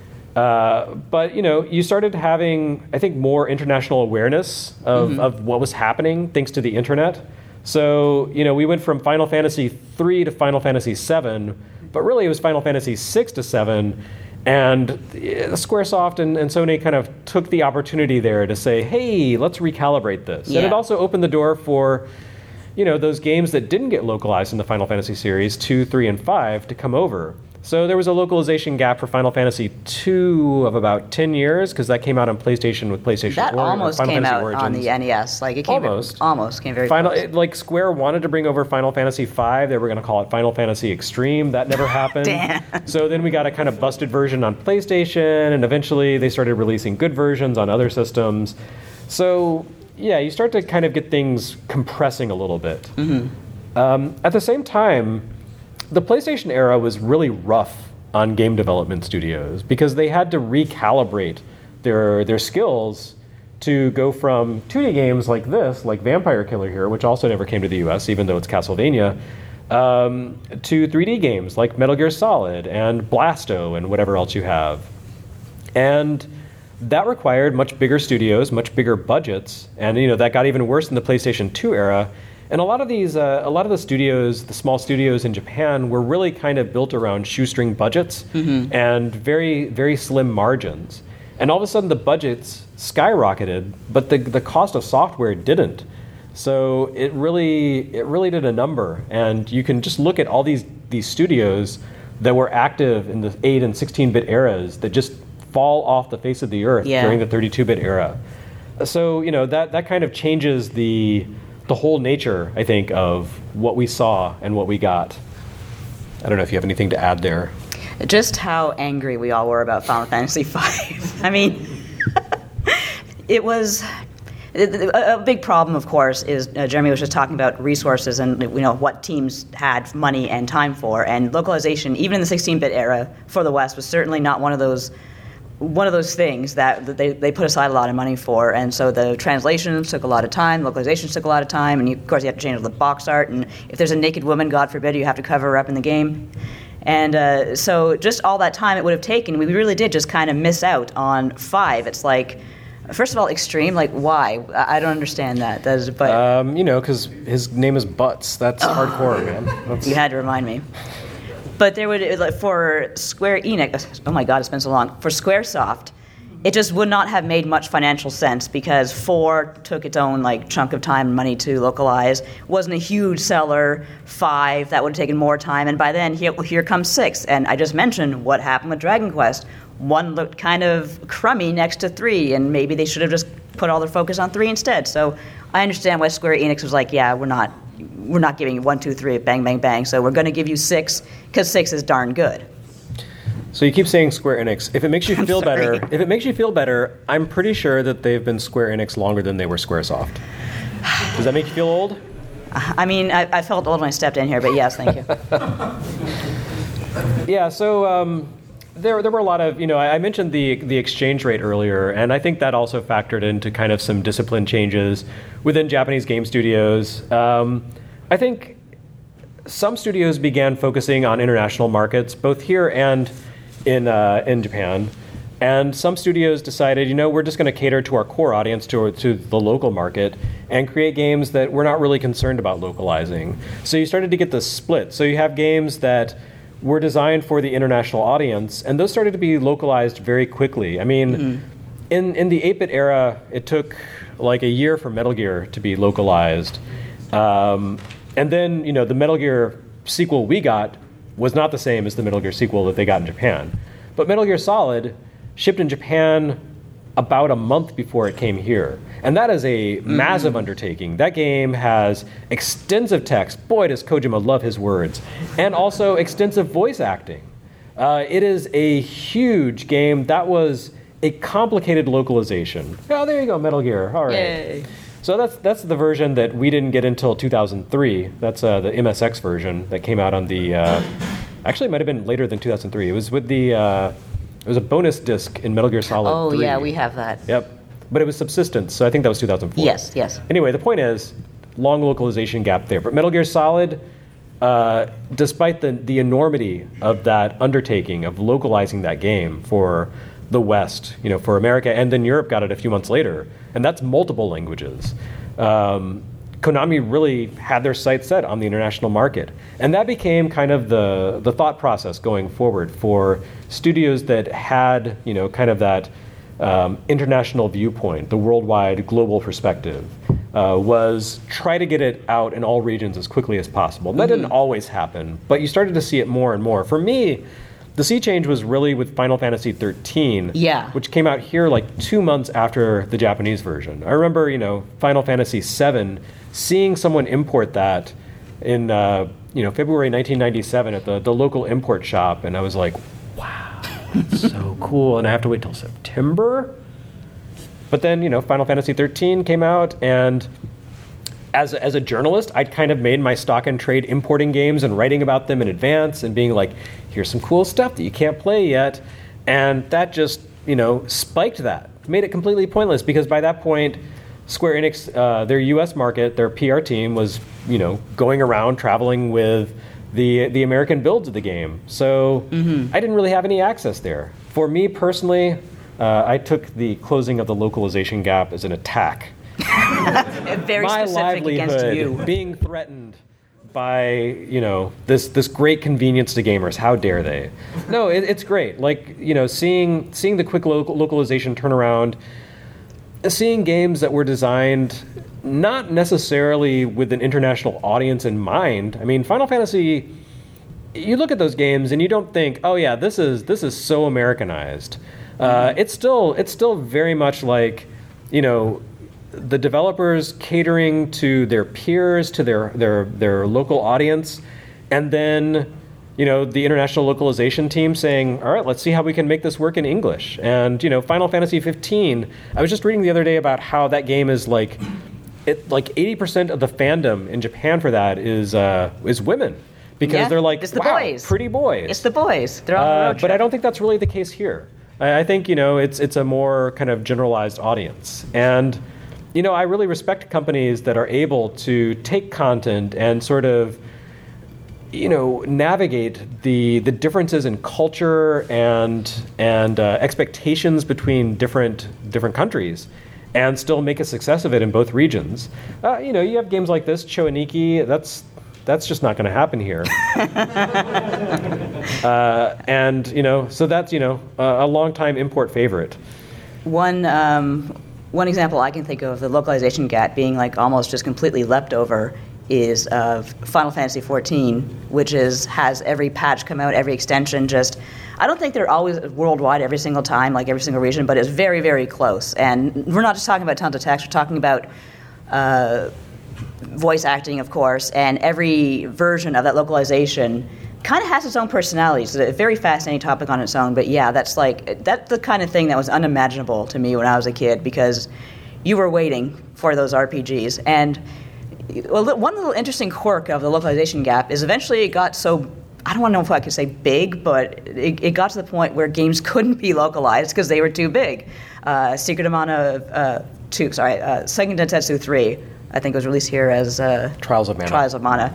S1: but you started having, I think, more international awareness of what was happening thanks to the internet. So we went from Final Fantasy 3 to Final Fantasy 7, but really it was Final Fantasy 6 to 7. And Squaresoft and Sony kind of took the opportunity there to say, hey, let's recalibrate this. Yeah. And it also opened the door for, those games that didn't get localized in the Final Fantasy series, 2, 3, and 5, to come over. So there was a localization gap for Final Fantasy 2 of about 10 years, because that came out on PlayStation with PlayStation
S2: That almost
S1: Final
S2: came
S1: Fantasy
S2: out
S1: Origins.
S2: on the NES. Like it came almost came very
S1: close. Square wanted to bring over Final Fantasy 5. They were going to call it Final Fantasy Extreme. That never happened.
S2: Damn.
S1: So then we got a kind of busted version on PlayStation, and eventually they started releasing good versions on other systems. So yeah, you start to kind of get things compressing a little bit. At the same time, the PlayStation era was really rough on game development studios because they had to recalibrate their skills to go from 2D games like this, like Vampire Killer here, which also never came to the US, even though it's Castlevania, to 3D games like Metal Gear Solid and Blasto and whatever else you have. And that required much bigger studios, much bigger budgets, and that got even worse in the PlayStation 2 era. And a lot of the studios, the small studios in Japan, were really kind of built around shoestring budgets and very, very slim margins. And all of a sudden, the budgets skyrocketed, but the cost of software didn't. So it really did a number. And you can just look at all these studios that were active in the 8 and 16-bit eras that just fall off the face of the earth during the 32-bit era. So that kind of changes the whole nature, I think, of what we saw and what we got. I don't know if you have anything to add there.
S2: Just how angry we all were about Final Fantasy V. I mean, it was a big problem, of course, is Jeremy was just talking about resources and what teams had money and time for. And localization, even in the 16-bit era for the West, was certainly not one of those things that they put aside a lot of money for. And so the translations took a lot of time, localizations took a lot of time, and of course you have to change the box art, and if there's a naked woman, God forbid, you have to cover her up in the game. And so just all that time it would have taken, we really did just kind of miss out on 5. It's like, first of all, Extreme, like why? I don't understand that.
S1: Because his name is Butts. That's hardcore, man.
S2: You had to remind me. But there would, for Square Enix, oh my God, it's been so long. For Squaresoft, it just would not have made much financial sense because 4 took its own chunk of time and money to localize. Wasn't a huge seller. 5, that would have taken more time. And by then, here comes 6. And I just mentioned what happened with Dragon Quest. 1 looked kind of crummy next to 3, and maybe they should have just put all their focus on 3 instead. So I understand why Square Enix was like, yeah, we're not giving you 1, 2, 3, bang, bang, bang. So we're going to give you 6 because 6 is darn good.
S1: So you keep saying Square Enix. If it makes you feel better, I'm pretty sure that they've been Square Enix longer than they were SquareSoft. Does that make you feel old?
S2: I mean, I felt old when I stepped in here, but yes, thank you.
S1: Yeah. So there were a lot of, I mentioned the exchange rate earlier, and I think that also factored into kind of some discipline changes within Japanese game studios. I think some studios began focusing on international markets, both here and in Japan, and some studios decided, we're just going to cater to our core audience, to the local market, and create games that we're not really concerned about localizing. So you started to get this split. So you have games that were designed for the international audience, and those started to be localized very quickly. I mean, in the 8-bit era, it took like a year for Metal Gear to be localized. And then, the Metal Gear sequel we got was not the same as the Metal Gear sequel that they got in Japan. But Metal Gear Solid shipped in Japan about a month before it came here. And that is a massive undertaking. That game has extensive text. Boy, does Kojima love his words. And also extensive voice acting. It is a huge game. That was a complicated localization. Oh, there you go, Metal Gear. All right.
S2: Yay.
S1: So that's the version that we didn't get until 2003. That's the MSX version that came out on the... actually, it might have been later than 2003. It was with the... it was a bonus disc in Metal Gear Solid 3.
S2: Oh, yeah, we have that.
S1: Yep. But it was Subsistence, so I think that was 2004.
S2: Yes.
S1: Anyway, the point is, long localization gap there. But Metal Gear Solid, despite the enormity of that undertaking of localizing that game for the West, for America, and then Europe got it a few months later, and that's multiple languages. Konami really had their sights set on the international market. And that became kind of the thought process going forward for studios that had, kind of that international viewpoint, the worldwide global perspective, was try to get it out in all regions as quickly as possible. That didn't always happen, but you started to see it more and more. For me, the sea change was really with Final Fantasy XIII, which came out here like 2 months after the Japanese version. I remember, Final Fantasy VII, seeing someone import that in, February 1997 at the local import shop, and I was like, wow, that's so cool, and I have to wait till September? But then, Final Fantasy XIII came out, and as a journalist, I'd kind of made my stock in trade importing games and writing about them in advance and being like, here's some cool stuff that you can't play yet. And that just, spiked that. Made it completely pointless because by that point, Square Enix, their US market, their PR team was, going around traveling with the American builds of the game. So I didn't really have any access there. For me personally, I took the closing of the localization gap as an attack.
S2: Very
S1: my
S2: specific against you.
S1: livelihood being threatened by this great convenience to gamers. How dare they? No, it's great. Like seeing the quick localization turnaround, seeing games that were designed not necessarily with an international audience in mind. I mean, Final Fantasy. You look at those games and you don't think, oh yeah, this is so Americanized. It's still very much like the developers catering to their peers, to their local audience, and then the international localization team saying, all right, let's see how we can make this work in English. And Final Fantasy 15, I was just reading the other day about how that game is like 80% of the fandom in Japan for that is women. Because they're like,
S2: it's the
S1: wow,
S2: boys.
S1: Pretty boys.
S2: It's the boys. They're on the road trip.
S1: But I don't think that's really the case here. I think it's a more kind of generalized audience. And I really respect companies that are able to take content and sort of, navigate the differences in culture and expectations between different countries, and still make a success of it in both regions. You have games like this, Choaniki. That's just not going to happen here. And so that's a longtime import favorite.
S2: One example I can think of the localization gap being like almost just completely leapt over is Final Fantasy XIV, which has every patch come out, every extension. I don't think they're always worldwide every single time, like every single region, but it's very, very close. And we're not just talking about tons of text; we're talking about voice acting, of course, and every version of that localization kind of has its own personality. It's a very fascinating topic on its own, but yeah, that's the kind of thing that was unimaginable to me when I was a kid, because you were waiting for those RPGs. And one little interesting quirk of the localization gap is eventually it got so, I don't know if I could say big, but it got to the point where games couldn't be localized because they were too big. Secret of Mana 2, Seiken Densetsu 3, I think was released here as
S1: Trials of Mana.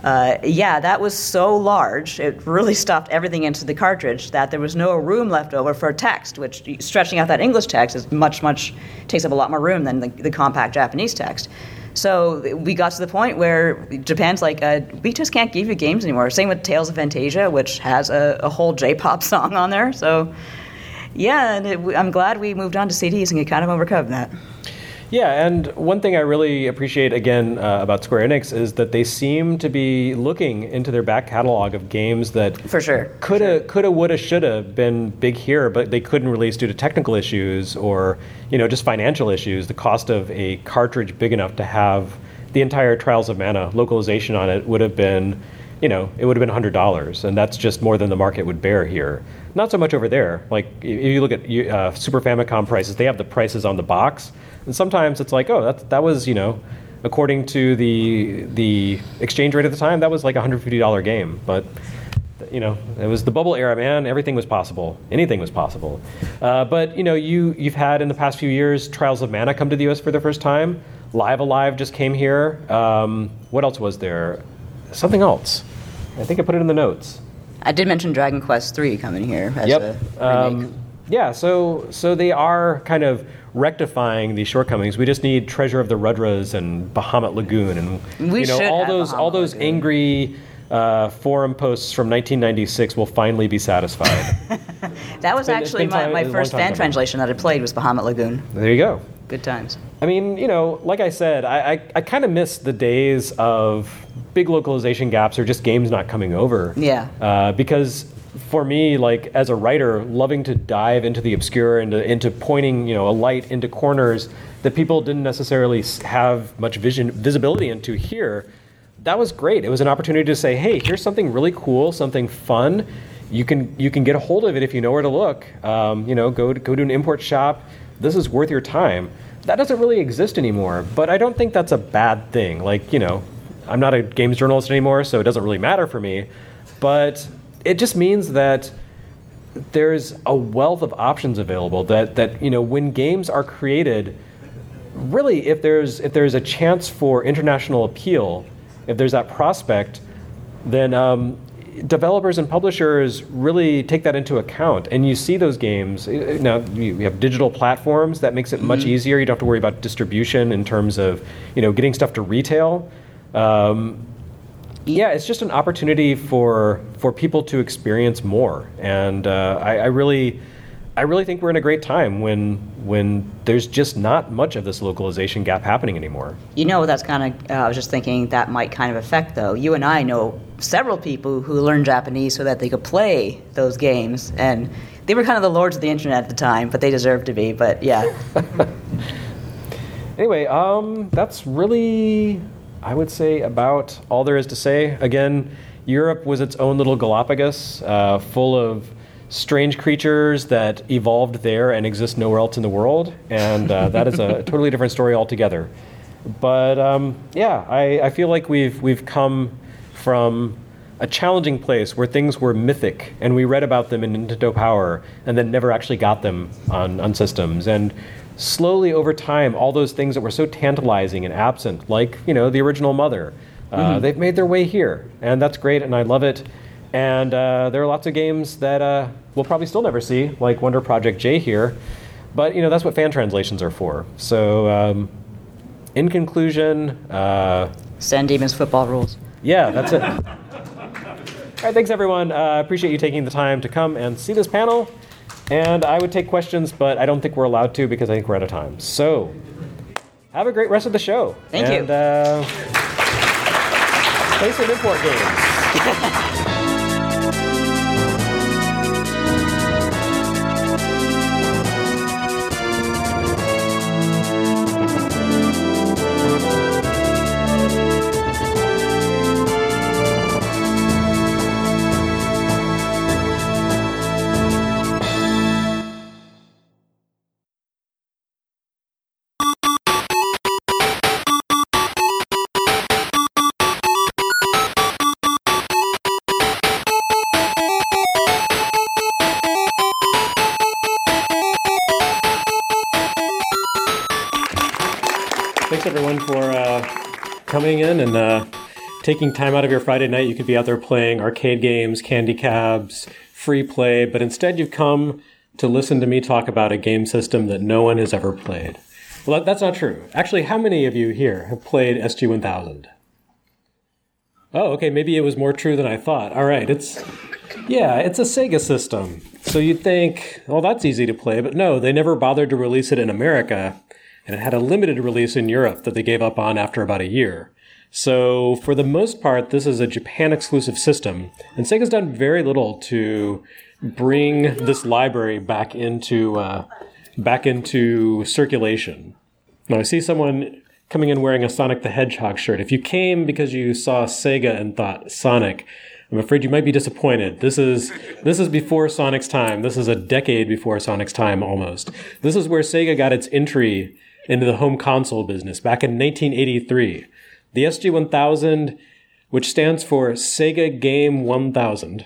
S2: That was so large, it really stuffed everything into the cartridge that there was no room left over for text, which stretching out that English text is takes up a lot more room than the compact Japanese text. So we got to the point where Japan's like, we just can't give you games anymore. Same with Tales of Fantasia, which has a whole J-pop song on there. So yeah, and I'm glad we moved on to CDs and could kind of overcome that.
S1: Yeah, and one thing I really appreciate, again, about Square Enix is that they seem to be looking into their back catalog of games that
S2: for sure
S1: coulda, woulda, shoulda been big here, but they couldn't release due to technical issues or, just financial issues. The cost of a cartridge big enough to have the entire Trials of Mana localization on it would have been, it would have been $100, and that's just more than the market would bear here. Not so much over there. Like, if you look at Super Famicom prices, they have the prices on the box. And sometimes it's like, oh, that was, according to the exchange rate at the time, that was like a $150 game. But, it was the bubble era, man. Everything was possible. Anything was possible. But, you've had in the past few years Trials of Mana come to the U.S. for the first time. Live Alive just came here. What else was there? Something else. I think I put it in the notes.
S2: I did mention Dragon Quest III coming here as a remake.
S1: Yeah, so they are kind of rectifying these shortcomings. We just need Treasure of the Rudras and Bahamut Lagoon, and all those angry forum posts from 1996 will finally be satisfied.
S2: That was actually my first fan translation that I played was Bahamut Lagoon.
S1: There you go.
S2: Good times.
S1: I mean, like I said, I kind of miss the days of big localization gaps or just games not coming over.
S2: Yeah.
S1: Because for me, like as a writer, loving to dive into the obscure, into pointing, a light into corners that people didn't necessarily have much visibility into here, that was great. It was an opportunity to say, hey, here's something really cool, something fun. You can get a hold of it if you know where to look. Go to an import shop. This is worth your time. That doesn't really exist anymore, but I don't think that's a bad thing. Like, I'm not a games journalist anymore, so it doesn't really matter for me. But it just means that there's a wealth of options available that when games are created, really if there's a chance for international appeal, if there's that prospect, then developers and publishers really take that into account. And you see those games, now you have digital platforms that makes it much easier. You don't have to worry about distribution in terms of getting stuff to retail. Yeah, it's just an opportunity for people to experience more, and I really think we're in a great time when there's just not much of this localization gap happening anymore.
S2: That's kind of I was just thinking that might kind of affect though. You and I know several people who learned Japanese so that they could play those games, and they were kind of the lords of the internet at the time, but they deserve to be. But yeah.
S1: Anyway, that's really, I would say, about all there is to say. Again, Europe was its own little Galapagos, full of strange creatures that evolved there and exist nowhere else in the world, and that is a totally different story altogether. But I feel like we've come from a challenging place where things were mythic, and we read about them in Nintendo Power, and then never actually got them on systems. And slowly over time, all those things that were so tantalizing and absent, like the original Mother, they've made their way here, and that's great, and I love it. And there are lots of games that we'll probably still never see, like Wonder Project J here, but that's what fan translations are for. So, in conclusion,
S2: San Dimas football rules.
S1: Yeah, that's it. All right, thanks everyone. Appreciate you taking the time to come and see this panel. And I would take questions, but I don't think we're allowed to because I think we're out of time. So, have a great rest of the show.
S2: Thank you.
S1: And play some import games. Thanks, everyone, for coming in and taking time out of your Friday night. You could be out there playing arcade games, candy cabs, free play, but instead you've come to listen to me talk about a game system that no one has ever played. Well, that's not true. Actually, how many of you here have played SG-1000? Oh, okay, maybe it was more true than I thought. All right, it's a Sega system. So you'd think, oh, that's easy to play, but no, they never bothered to release it in America. And it had a limited release in Europe that they gave up on after about a year. So for the most part, this is a Japan-exclusive system, and Sega's done very little to bring this library back into circulation. Now I see someone coming in wearing a Sonic the Hedgehog shirt. If you came because you saw Sega and thought Sonic, I'm afraid you might be disappointed. This is before Sonic's time. This is a decade before Sonic's time almost. This is where Sega got its entry into the home console business back in 1983. The SG-1000, which stands for Sega Game 1000,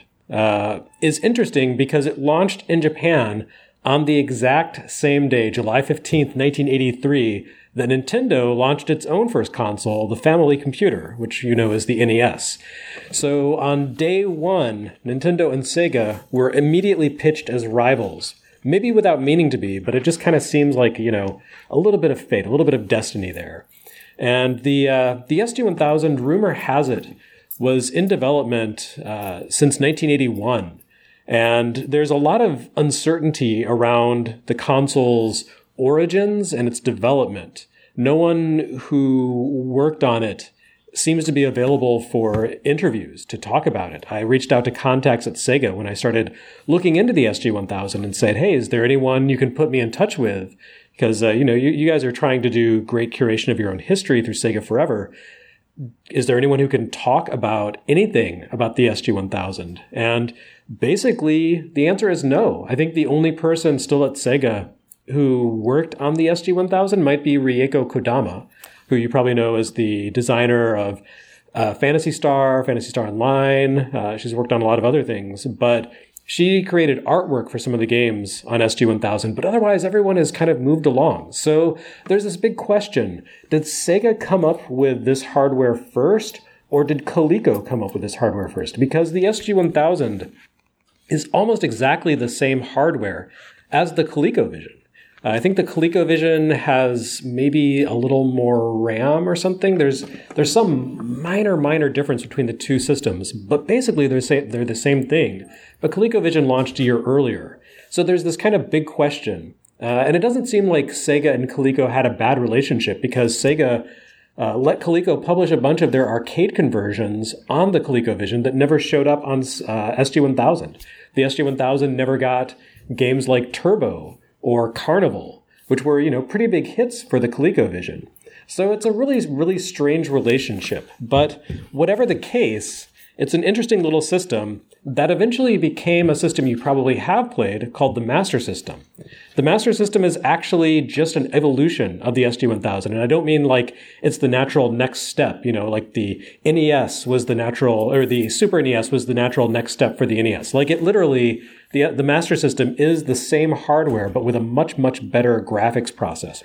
S1: is interesting because it launched in Japan on the exact same day, July 15th, 1983, that Nintendo launched its own first console, the Family Computer, which you know is the NES. So on day one, Nintendo and Sega were immediately pitched as rivals. Maybe without meaning to be, but it just kind of seems like, a little bit of fate, a little bit of destiny there. And the SG-1000, rumor has it, was in development since 1981. And there's a lot of uncertainty around the console's origins and its development. No one who worked on it seems to be available for interviews to talk about it. I reached out to contacts at Sega when I started looking into the SG-1000 and said, hey, is there anyone you can put me in touch with? Because, you guys are trying to do great curation of your own history through Sega Forever. Is there anyone who can talk about anything about the SG-1000? And basically, the answer is no. I think the only person still at Sega who worked on the SG-1000 might be Rieko Kodama, who you probably know as the designer of Phantasy Star Online. She's worked on a lot of other things, but she created artwork for some of the games on SG-1000, but otherwise everyone has kind of moved along. So there's this big question. Did Sega come up with this hardware first, or did Coleco come up with this hardware first? Because the SG-1000 is almost exactly the same hardware as the ColecoVision. I think the ColecoVision has maybe a little more RAM or something. There's some minor difference between the two systems, but basically they're the same thing. But ColecoVision launched a year earlier. So there's this kind of big question. And it doesn't seem like Sega and Coleco had a bad relationship because Sega let Coleco publish a bunch of their arcade conversions on the ColecoVision that never showed up on SG-1000. The SG-1000 never got games like Turbo or Carnival, which were, pretty big hits for the ColecoVision. So it's a really, really strange relationship. But whatever the case, it's an interesting little system that eventually became a system you probably have played called the Master System. The Master System is actually just an evolution of the SG-1000. And I don't mean like it's the natural next step, like the NES was the natural, or the Super NES was the natural next step for the NES. Like it literally, the Master System is the same hardware, but with a much, much better graphics processor.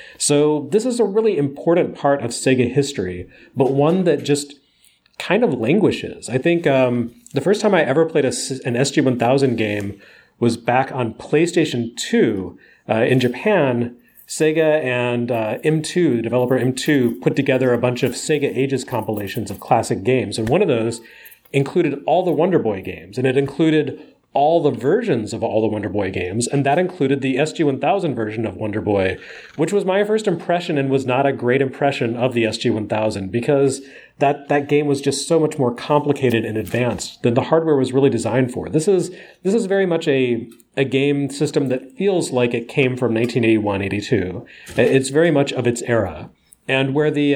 S1: So this is a really important part of Sega history, but one that just kind of languishes. I think the first time I ever played an SG-1000 game was back on PlayStation 2 in Japan. Sega and M2, the developer M2, put together a bunch of Sega Ages compilations of classic games. And one of those included all the Wonder Boy games. And it included
S4: all the versions of all the Wonder Boy games, and that included the SG-1000 version of Wonder Boy, which was my first impression and was not a great impression of the SG-1000 because that game was just so much more complicated and advanced than the hardware was really designed for. This is very much a game system that feels like it came from 1981-82. It's very much of its era. And where the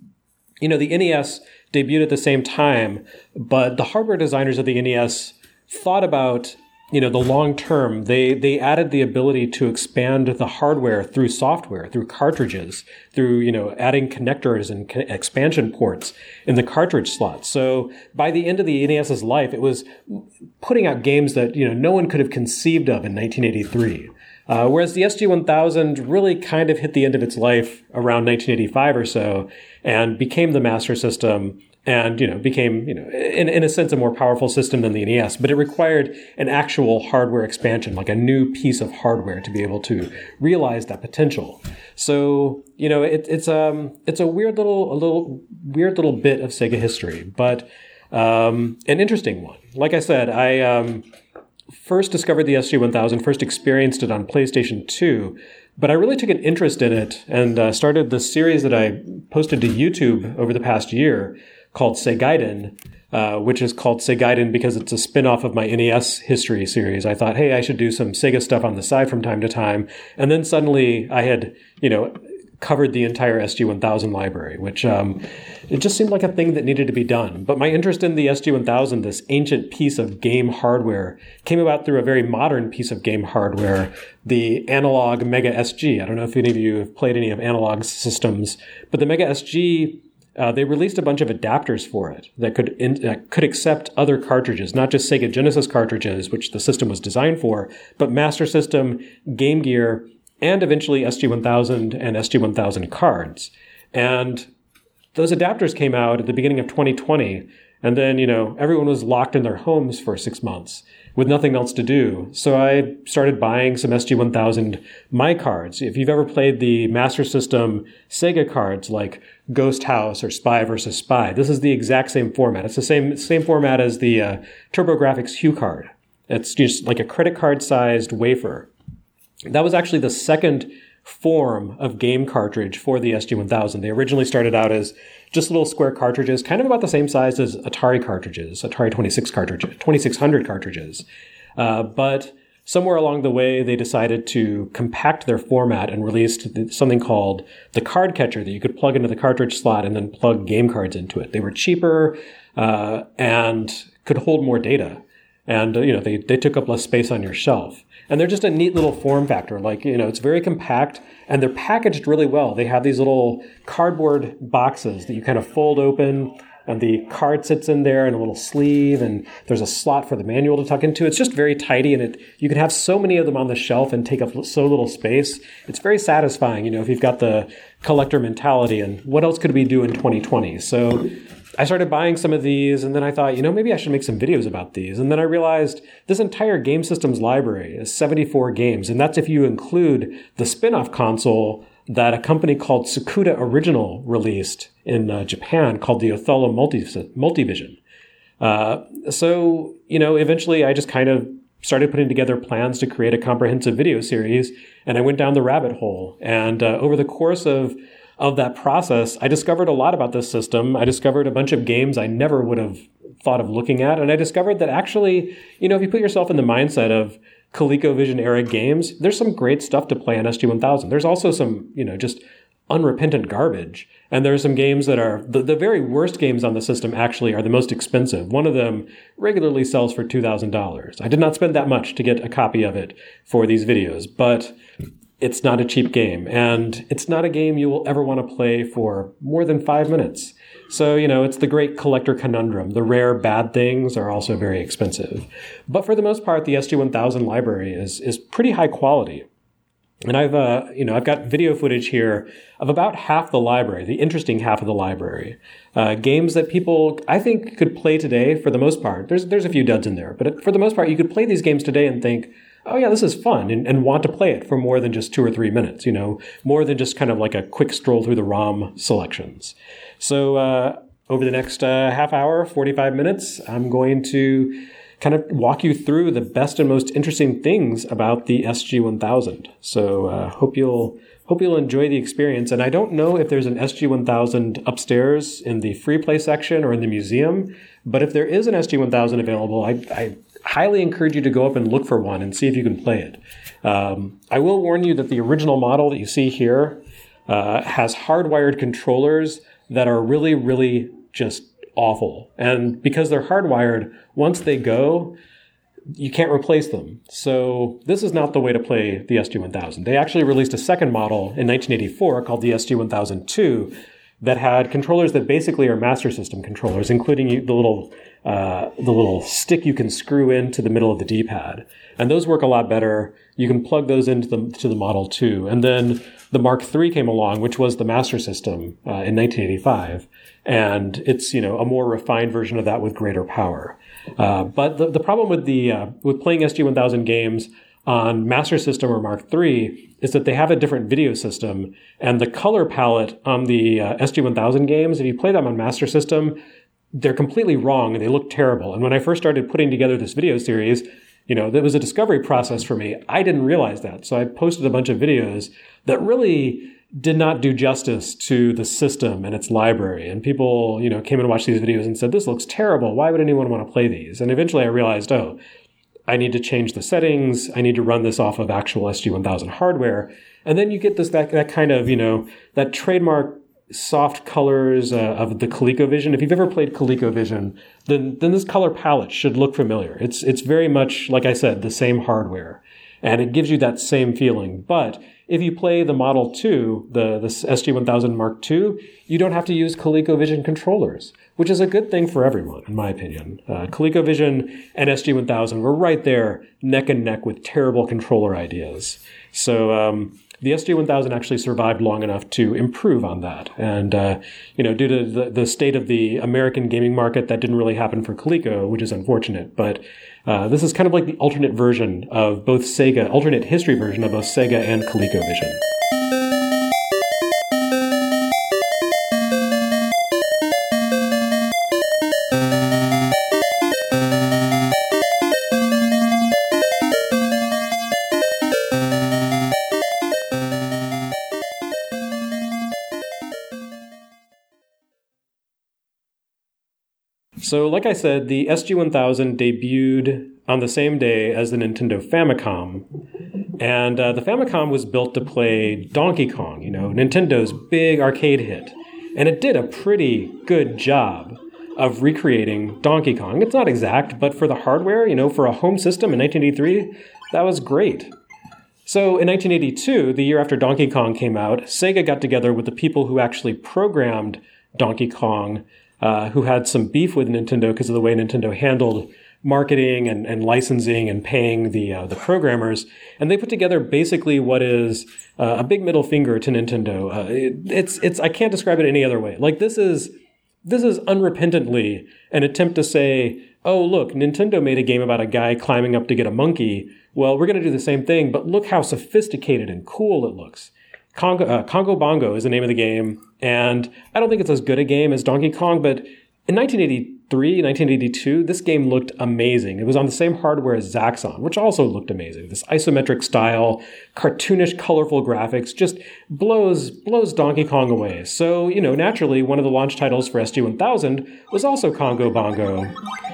S4: NES debuted at the same time, but the hardware designers of the NES thought about, the long term. They added the ability to expand the hardware through software, through cartridges, through, adding connectors and expansion ports in the cartridge slots. So by the end of the NES's life, it was putting out games that, no one could have conceived of in 1983. Whereas the SG-1000 really kind of hit the end of its life around 1985 or so and became the Master System and, became, in a sense, a more powerful system than the NES. But it required an actual hardware expansion, like a new piece of hardware to be able to realize that potential. So, it's a weird little bit of Sega history, but an interesting one. Like I said, I first discovered the SG-1000, first experienced it on PlayStation 2, but I really took an interest in it and started the series that I posted to YouTube over the past year called Segaiden, which is called Segaiden because it's a spin-off of my NES history series. I thought, hey, I should do some Sega stuff on the side from time to time. And then suddenly I had, covered the entire SG-1000 library, which it just seemed like a thing that needed to be done. But my interest in the SG-1000, this ancient piece of game hardware, came about through a very modern piece of game hardware, the Analog Mega SG. I don't know if any of you have played any of Analog's systems, but the Mega SG, they released a bunch of adapters for it that could accept other cartridges, not just Sega Genesis cartridges, which the system was designed for, but Master System, Game Gear, and eventually SG-1000 and SG-1000 cards. And those adapters came out at the beginning of 2020, and then, everyone was locked in their homes for 6 months with nothing else to do. So I started buying some SG-1000 My cards. If you've ever played the Master System Sega cards like Ghost House or Spy vs. Spy, this is the exact same format. It's the same format as the TurboGrafx Hue card. It's just like a credit card-sized wafer. That was actually the second form of game cartridge for the SG-1000. They originally started out as just little square cartridges, kind of about the same size as Atari cartridges, Atari 2600 cartridges. But somewhere along the way, they decided to compact their format and released something called the card catcher that you could plug into the cartridge slot and then plug game cards into it. They were cheaper and could hold more data. And, they took up less space on your shelf. And they're just a neat little form factor. Like, it's very compact and they're packaged really well. They have these little cardboard boxes that you kind of fold open and the card sits in there in a little sleeve and there's a slot for the manual to tuck into. It's just very tidy and you can have so many of them on the shelf and take up so little space. It's very satisfying, if you've got the collector mentality and what else could we do in 2020? So I started buying some of these, and then I thought, maybe I should make some videos about these. And then I realized this entire game systems library is 74 games, and that's if you include the spin-off console that a company called Sukuda Original released in Japan called the Othello Multivision. So, eventually I just kind of started putting together plans to create a comprehensive video series, and I went down the rabbit hole. And over the course of that process, I discovered a lot about this system. I discovered a bunch of games I never would have thought of looking at. And I discovered that actually, if you put yourself in the mindset of ColecoVision era games, there's some great stuff to play on SG-1000. There's also some, just unrepentant garbage. And there are some games that are, the very worst games on the system actually are the most expensive. One of them regularly sells for $2,000. I did not spend that much to get a copy of it for these videos, but it's not a cheap game, and it's not a game you will ever want to play for more than 5 minutes. So, it's the great collector conundrum. The rare bad things are also very expensive. But for the most part, the SG-1000 library is pretty high quality. And I've got video footage here of about half the library, the interesting half of the library. Games that people, I think, could play today for the most part. There's a few duds in there, but for the most part, you could play these games today and think, oh yeah, this is fun, and want to play it for more than just 2 or 3 minutes, more than just kind of like a quick stroll through the ROM selections. So over the next half hour, 45 minutes, I'm going to kind of walk you through the best and most interesting things about the SG-1000. So hope you'll enjoy the experience. And I don't know if there's an SG-1000 upstairs in the free play section or in the museum, but if there is an SG-1000 available, I highly encourage you to go up and look for one and see if you can play it. I will warn you that the original model that you see here has hardwired controllers that are really, really just awful. And because they're hardwired, once they go, you can't replace them. So this is not the way to play the SG-1000. They actually released a second model in 1984 called the SG-1002 that had controllers that basically are Master System controllers, including the little stick you can screw into the middle of the D-pad. And those work a lot better. You can plug those into the Model 2. And then the Mark III came along, which was the Master System in 1985. And it's, a more refined version of that with greater power. But the problem with with playing SG-1000 games on Master System or Mark III is that they have a different video system, and the color palette on the SG-1000 games, if you play them on Master System, they're completely wrong and they look terrible. And when I first started putting together this video series, there was a discovery process for me. I didn't realize that. So I posted a bunch of videos that really did not do justice to the system and its library. And people, came and watched these videos and said, this looks terrible. Why would anyone want to play these? And eventually I realized, I need to change the settings. I need to run this off of actual SG-1000 hardware. And then you get that kind of, that trademark soft colors of the ColecoVision. If you've ever played ColecoVision, then this color palette should look familiar. It's very much, like I said, the same hardware. And it gives you that same feeling. But if you play the Model 2, the SG-1000 Mark II, you don't have to use ColecoVision controllers, which is a good thing for everyone, in my opinion. ColecoVision and SG-1000 were right there, neck and neck with terrible controller ideas. So the SG-1000 actually survived long enough to improve on that. And, due to the state of the American gaming market, that didn't really happen for Coleco, which is unfortunate. But this is kind of like the alternate version of both Sega, alternate history version of both Sega and ColecoVision. So, like I said, the SG-1000 debuted on the same day as the Nintendo Famicom. And the Famicom was built to play Donkey Kong, Nintendo's big arcade hit. And it did a pretty good job of recreating Donkey Kong. It's not exact, but for the hardware, for a home system in 1983, that was great. So in 1982, the year after Donkey Kong came out, Sega got together with the people who actually programmed Donkey Kong, who had some beef with Nintendo because of the way Nintendo handled marketing and licensing and paying the programmers. And they put together basically what is a big middle finger to Nintendo. It's I can't describe it any other way. Like this is unrepentantly an attempt to say, oh, look, Nintendo made a game about a guy climbing up to get a monkey. Well, we're going to do the same thing, but look how sophisticated and cool it looks. Congo Bongo is the name of the game, and I don't think it's as good a game as Donkey Kong, but in 1983, 1982, this game looked amazing. It was on the same hardware as Zaxxon, which also looked amazing. This isometric style, cartoonish, colorful graphics just blows Donkey Kong away. So, naturally, one of the launch titles for SG-1000 was also Congo Bongo.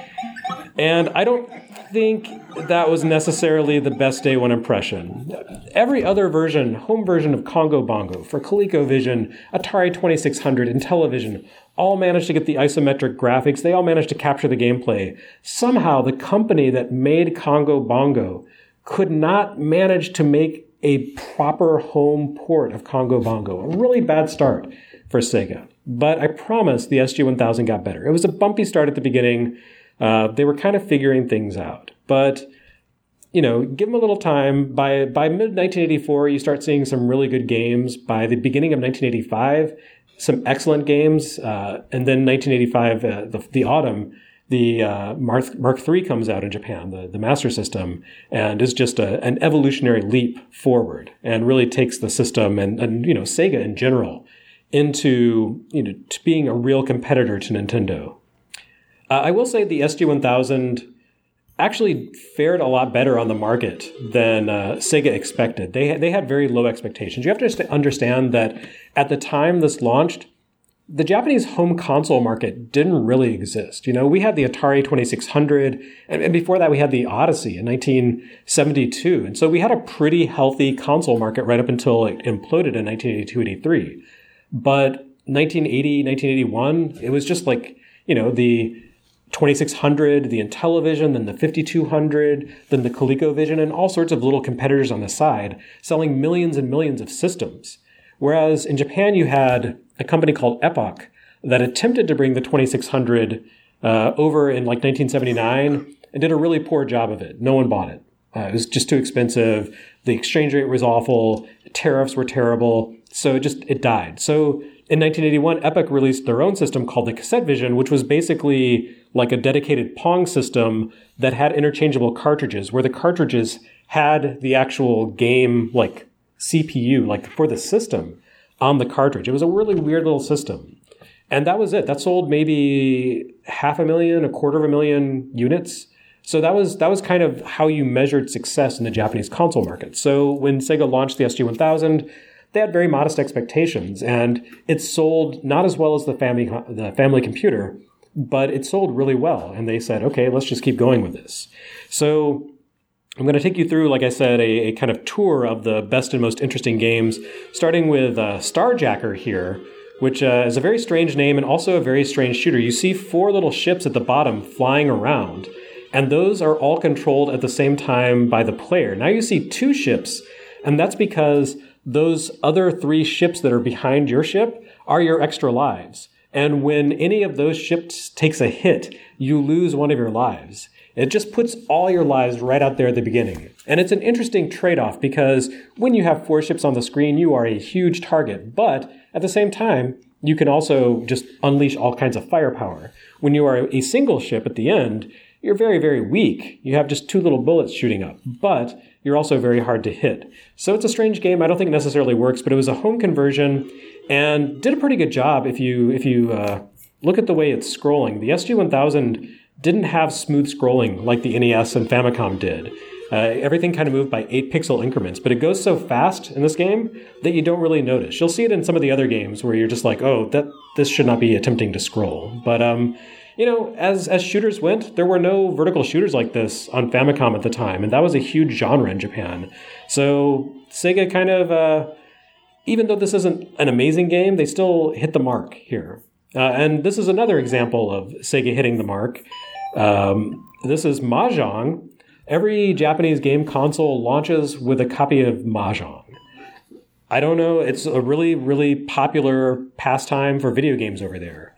S4: And I don't think that was necessarily the best day one impression. Every other version, home version of Congo Bongo for ColecoVision, Atari 2600, and Intellivision all managed to get the isometric graphics. They all managed to capture the gameplay. Somehow, the company that made Congo Bongo could not manage to make a proper home port of Congo Bongo. A really bad start for Sega. But I promise the SG-1000 got better. It was a bumpy start at the beginning. They were kind of figuring things out. But, give them a little time. By mid-1984, you start seeing some really good games. By the beginning of 1985, some excellent games. And then 1985, the autumn, the Mark III comes out in Japan, the Master System, and is just an evolutionary leap forward and really takes the system and Sega in general into, to being a real competitor to Nintendo. I will say the SG-1000 actually fared a lot better on the market than Sega expected. They had very low expectations. You have to understand that at the time this launched, the Japanese home console market didn't really exist. We had the Atari 2600, and before that we had the Odyssey in 1972. And so we had a pretty healthy console market right up until it imploded in 1982-83. But 1980, 1981, it was just like, the 2600, the Intellivision, then the 5200, then the ColecoVision, and all sorts of little competitors on the side selling millions and millions of systems. Whereas in Japan, you had a company called Epoch that attempted to bring the 2600 over in like 1979 and did a really poor job of it. No one bought it. It was just too expensive. The exchange rate was awful. Tariffs were terrible. So it died. So in 1981, Epoch released their own system called the CassetteVision, which was basically like a dedicated Pong system that had interchangeable cartridges, where the cartridges had the actual game, like CPU, like for the system on the cartridge. It was a really weird little system. And that was it. That sold maybe 500,000, 250,000 units. So that was kind of how you measured success in the Japanese console market. So when Sega launched the SG-1000, they had very modest expectations, and it sold not as well as the family computer, but it sold really well. And they said, okay, let's just keep going with this. So I'm going to take you through, like I said, a kind of tour of the best and most interesting games, starting with Starjacker here, which is a very strange name and also a very strange shooter. You see 4 little ships at the bottom flying around, and those are all controlled at the same time by the player. Now you see 2 ships, and that's because those other 3 ships that are behind your ship are your extra lives. And when any of those ships takes a hit, you lose one of your lives. It just puts all your lives right out there at the beginning. And it's an interesting trade-off because when you have 4 ships on the screen, you are a huge target. But at the same time, you can also just unleash all kinds of firepower. When you are a single ship at the end, you're very, very weak. You have just 2 little bullets shooting up. But you're also very hard to hit. So it's a strange game. I don't think it necessarily works, but it was a home conversion and did a pretty good job if you look at the way it's scrolling. The SG-1000 didn't have smooth scrolling like the NES and Famicom did. Everything kind of moved by 8-pixel increments, but it goes so fast in this game that you don't really notice. You'll see it in some of the other games where you're just like, oh, this should not be attempting to scroll. But as shooters went, there were no vertical shooters like this on Famicom at the time, and that was a huge genre in Japan. So Sega kind of, even though this isn't an amazing game, they still hit the mark here. And this is another example of Sega hitting the mark. This is Mahjong. Every Japanese game console launches with a copy of Mahjong. I don't know, it's a really, really popular pastime for video games over there.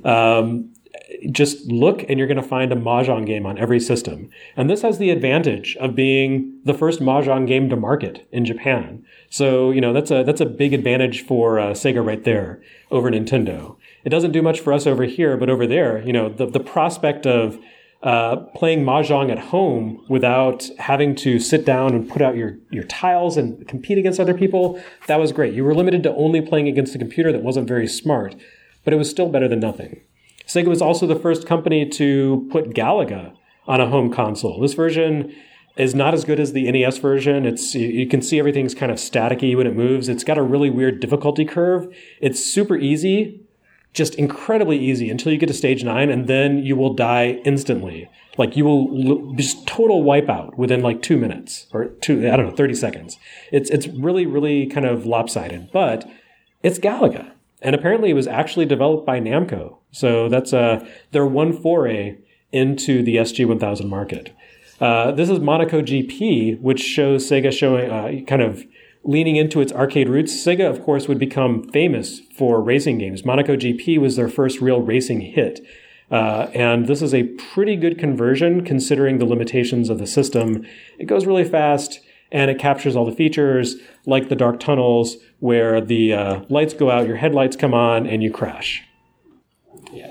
S4: Just look and you're going to find a Mahjong game on every system. And this has the advantage of being the first Mahjong game to market in Japan. So, that's a big advantage for Sega right there over Nintendo. It doesn't do much for us over here, but over there, the prospect of playing Mahjong at home without having to sit down and put out your tiles and compete against other people, that was great. You were limited to only playing against a computer that wasn't very smart, but it was still better than nothing. Sega was also the first company to put Galaga on a home console. This version is not as good as the NES version. You can see everything's kind of staticky when it moves. It's got a really weird difficulty curve. It's super easy, just incredibly easy until you get to stage 9, and then you will die instantly. Like you will just total wipeout within like 2 minutes or 30 seconds. It's really, really kind of lopsided, but it's Galaga. And apparently it was actually developed by Namco. So that's their one foray into the SG-1000 market. This is Monaco GP, which shows Sega showing kind of leaning into its arcade roots. Sega, of course, would become famous for racing games. Monaco GP was their first real racing hit. And this is a pretty good conversion considering the limitations of the system. It goes really fast, and it captures all the features, like the dark tunnels, where the lights go out, your headlights come on, and you crash. Yeah.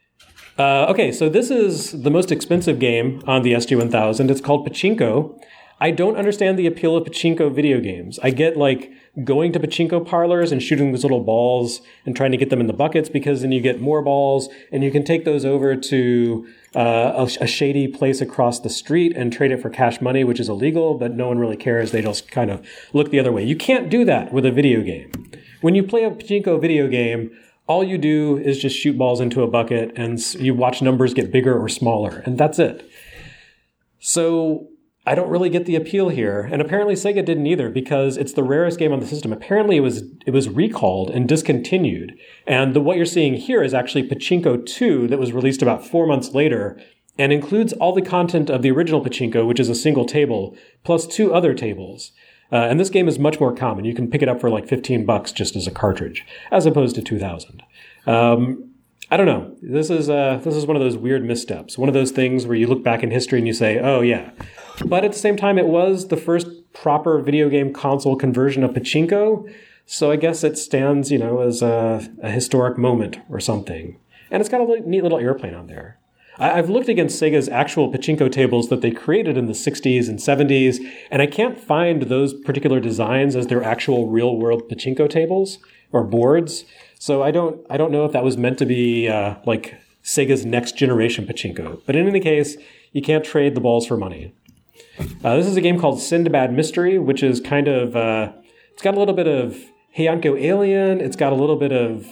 S4: Okay, so this is the most expensive game on the SG-1000. It's called Pachinko. I don't understand the appeal of pachinko video games. I get like going to pachinko parlors and shooting those little balls and trying to get them in the buckets, because then you get more balls and you can take those over to a shady place across the street and trade it for cash money, which is illegal, but no one really cares. They just kind of look the other way. You can't do that with a video game. When you play a pachinko video game, all you do is just shoot balls into a bucket and you watch numbers get bigger or smaller, and that's it. So I don't really get the appeal here. And apparently Sega didn't either, because it's the rarest game on the system. Apparently it was recalled and discontinued. And what you're seeing here is actually Pachinko 2 that was released about 4 months later and includes all the content of the original Pachinko, which is a single table, plus 2 other tables. And this game is much more common. You can pick it up for like $15 just as a cartridge, as opposed to 2,000. I don't know. This is one of those weird missteps. One of those things where you look back in history and you say, oh yeah. But at the same time, it was the first proper video game console conversion of pachinko. So I guess it stands, as a historic moment or something. And it's got a neat little airplane on there. I've looked against Sega's actual pachinko tables that they created in the 60s and 70s, and I can't find those particular designs as their actual real-world pachinko tables or boards. So I don't know if that was meant to be like Sega's next generation pachinko. But in any case, you can't trade the balls for money. This is a game called Sinbad Mystery, which is kind of, it's got a little bit of Heianko Alien. It's got a little bit of,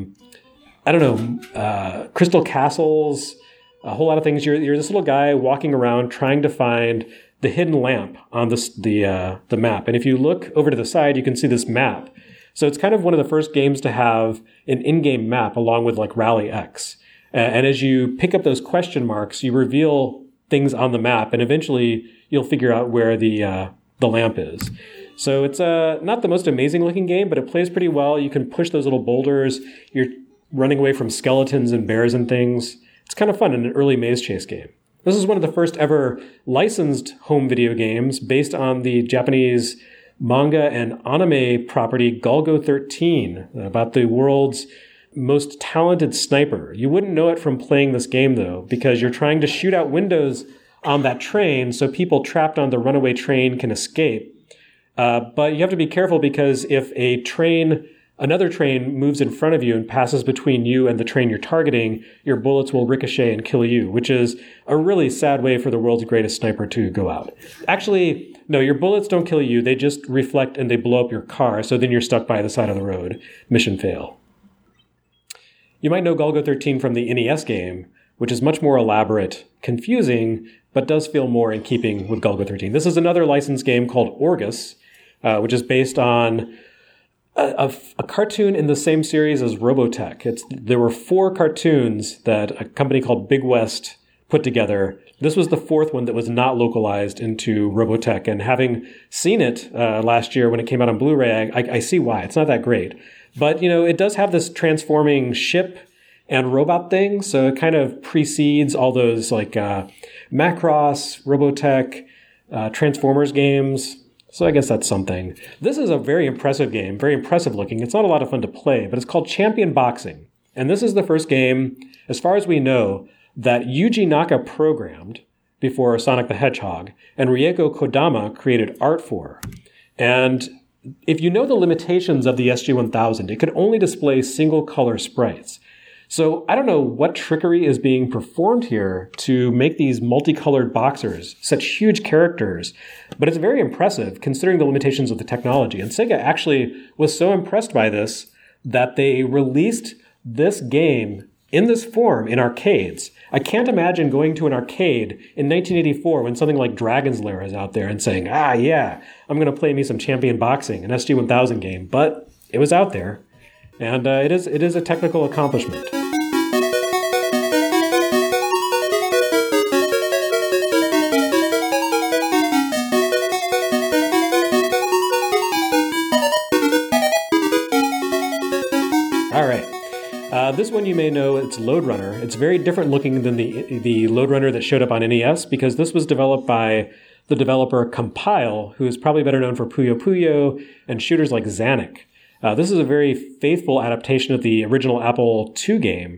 S4: Crystal Castles, a whole lot of things. You're this little guy walking around trying to find the hidden lamp on the map. And if you look over to the side, you can see this map. So it's kind of one of the first games to have an in-game map along with like Rally X. And as you pick up those question marks, you reveal things on the map, and eventually you'll figure out where the lamp is. So it's not the most amazing looking game, but it plays pretty well. You can push those little boulders. You're running away from skeletons and bears and things. It's kind of fun in an early maze chase game. This is one of the first ever licensed home video games based on the Japanese manga and anime property Golgo 13, about the world's most talented sniper. You wouldn't know it from playing this game, though, because you're trying to shoot out windows on that train so people trapped on the runaway train can escape. But you have to be careful, because if another train moves in front of you and passes between you and the train you're targeting, your bullets will ricochet and kill you, which is a really sad way for the world's greatest sniper to go out. Actually, no, your bullets don't kill you. They just reflect and they blow up your car, so then you're stuck by the side of the road. Mission fail. You might know Golgo 13 from the NES game, which is much more elaborate, confusing, but does feel more in keeping with Golgo 13. This is another licensed game called Orgus, which is based on a cartoon in the same series as Robotech. There were 4 cartoons that a company called Big West put together. This was the 4th one that was not localized into Robotech, and having seen it last year when it came out on Blu-ray, I see why. It's not that great. But, it does have this transforming ship and robot thing, so it kind of precedes all those like Macross, Robotech, Transformers games. So I guess that's something. This is a very impressive game, very impressive looking. It's not a lot of fun to play, but it's called Champion Boxing. And this is the first game, as far as we know, that Yuji Naka programmed before Sonic the Hedgehog, and Rieko Kodama created art for. And if you know the limitations of the SG-1000, it could only display single-color sprites. So I don't know what trickery is being performed here to make these multicolored boxers such huge characters, but it's very impressive considering the limitations of the technology. And Sega actually was so impressed by this that they released this game in this form in arcades. I can't imagine going to an arcade in 1984 when something like Dragon's Lair is out there and saying, yeah, I'm going to play me some Champion Boxing, an SG-1000 game. But it was out there, and it is a technical accomplishment. All right. This one you may know, it's Lode Runner. It's very different looking than the Lode Runner that showed up on NES, because this was developed by the developer Compile, who is probably better known for Puyo Puyo and shooters like Xanic. This is a very faithful adaptation of the original Apple II game.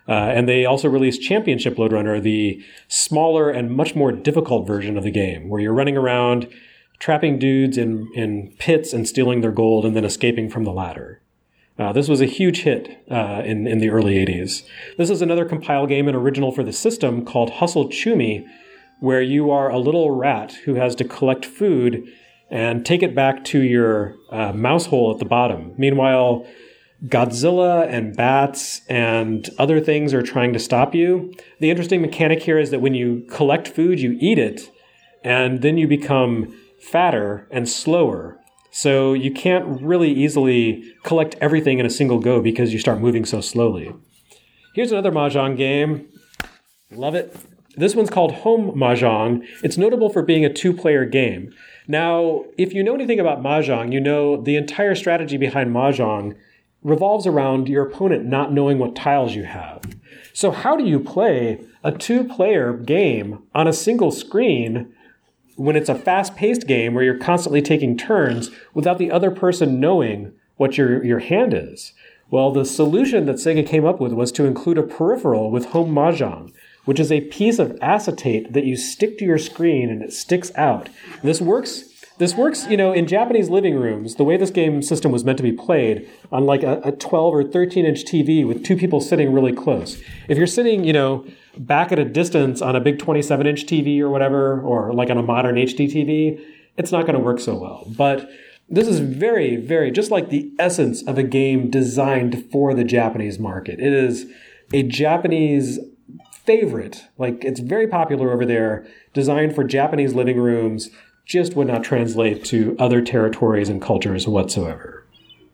S4: And they also released Championship Lode Runner, the smaller and much more difficult version of the game, where you're running around trapping dudes in pits and stealing their gold and then escaping from the ladder. This was a huge hit in the early 80s. This is another compile game and original for the system called Hustle Chumi, where you are a little rat who has to collect food and take it back to your mouse hole at the bottom. Meanwhile, Godzilla and bats and other things are trying to stop you. The interesting mechanic here is that when you collect food, you eat it, and then you become fatter and slower. So you can't really easily collect everything in a single go because you start moving so slowly. Here's another Mahjong game. Love it. This one's called Home Mahjong. It's notable for being a 2-player game. Now, if you know anything about Mahjong, you know the entire strategy behind Mahjong revolves around your opponent not knowing what tiles you have. So how do you play a 2-player game on a single screen when it's a fast-paced game where you're constantly taking turns without the other person knowing what your hand is? Well, the solution that Sega came up with was to include a peripheral with Home Mahjong, which is a piece of acetate that you stick to your screen and it sticks out. This works, in Japanese living rooms, the way this game system was meant to be played on like a 12 or 13-inch TV with two people sitting really close. If you're sitting, back at a distance on a big 27-inch TV or whatever, or like on a modern HD TV, it's not going to work so well. But this is very, very, just like the essence of a game designed for the Japanese market. It is a Japanese favorite. Like, it's very popular over there, designed for Japanese living rooms, just would not translate to other territories and cultures whatsoever.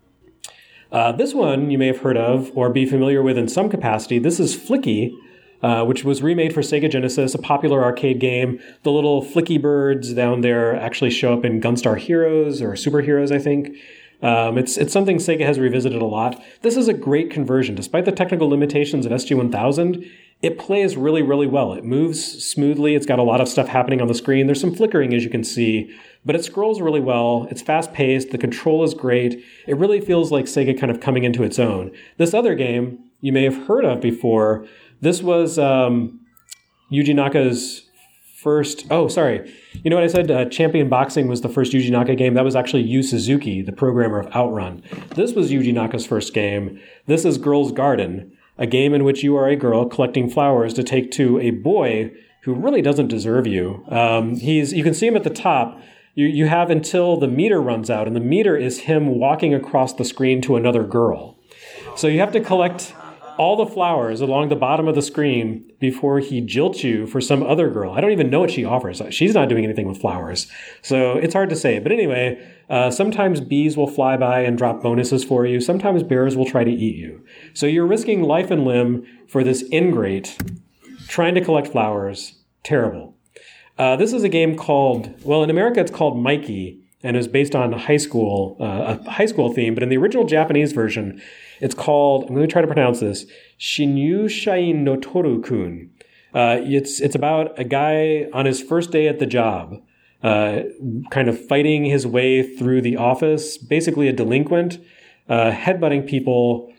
S4: This one you may have heard of or be familiar with in some capacity. This is Flicky, which was remade for Sega Genesis, a popular arcade game. The little flicky birds down there actually show up in Gunstar Heroes or Super Heroes, I think. It's something Sega has revisited a lot. This is a great conversion. Despite the technical limitations of SG-1000, it plays really, really well. It moves smoothly. It's got a lot of stuff happening on the screen. There's some flickering, as you can see, but it scrolls really well. It's fast-paced. The control is great. It really feels like Sega kind of coming into its own. This other game you may have heard of before. This was Yuji Naka's first... Oh, sorry. You know what I said? Champion Boxing was the first Yuji Naka game. That was actually Yu Suzuki, the programmer of Outrun. This was Yuji Naka's first game. This is Girl's Garden, a game in which you are a girl collecting flowers to take to a boy who really doesn't deserve you. You can see him at the top. You have until the meter runs out, and the meter is him walking across the screen to another girl. So you have to collect all the flowers along the bottom of the screen before he jilts you for some other girl. I don't even know what she offers. She's not doing anything with flowers. So it's hard to say. But anyway, sometimes bees will fly by and drop bonuses for you. Sometimes bears will try to eat you. So you're risking life and limb for this ingrate trying to collect flowers. Terrible. This is a game called, well, in America it's called Mikey, and is based on a high school theme. But in the original Japanese version, it's called, I'm going to try to pronounce this, Shinyushain no Toru-kun. It's about a guy on his first day at the job, kind of fighting his way through the office, basically a delinquent, headbutting people.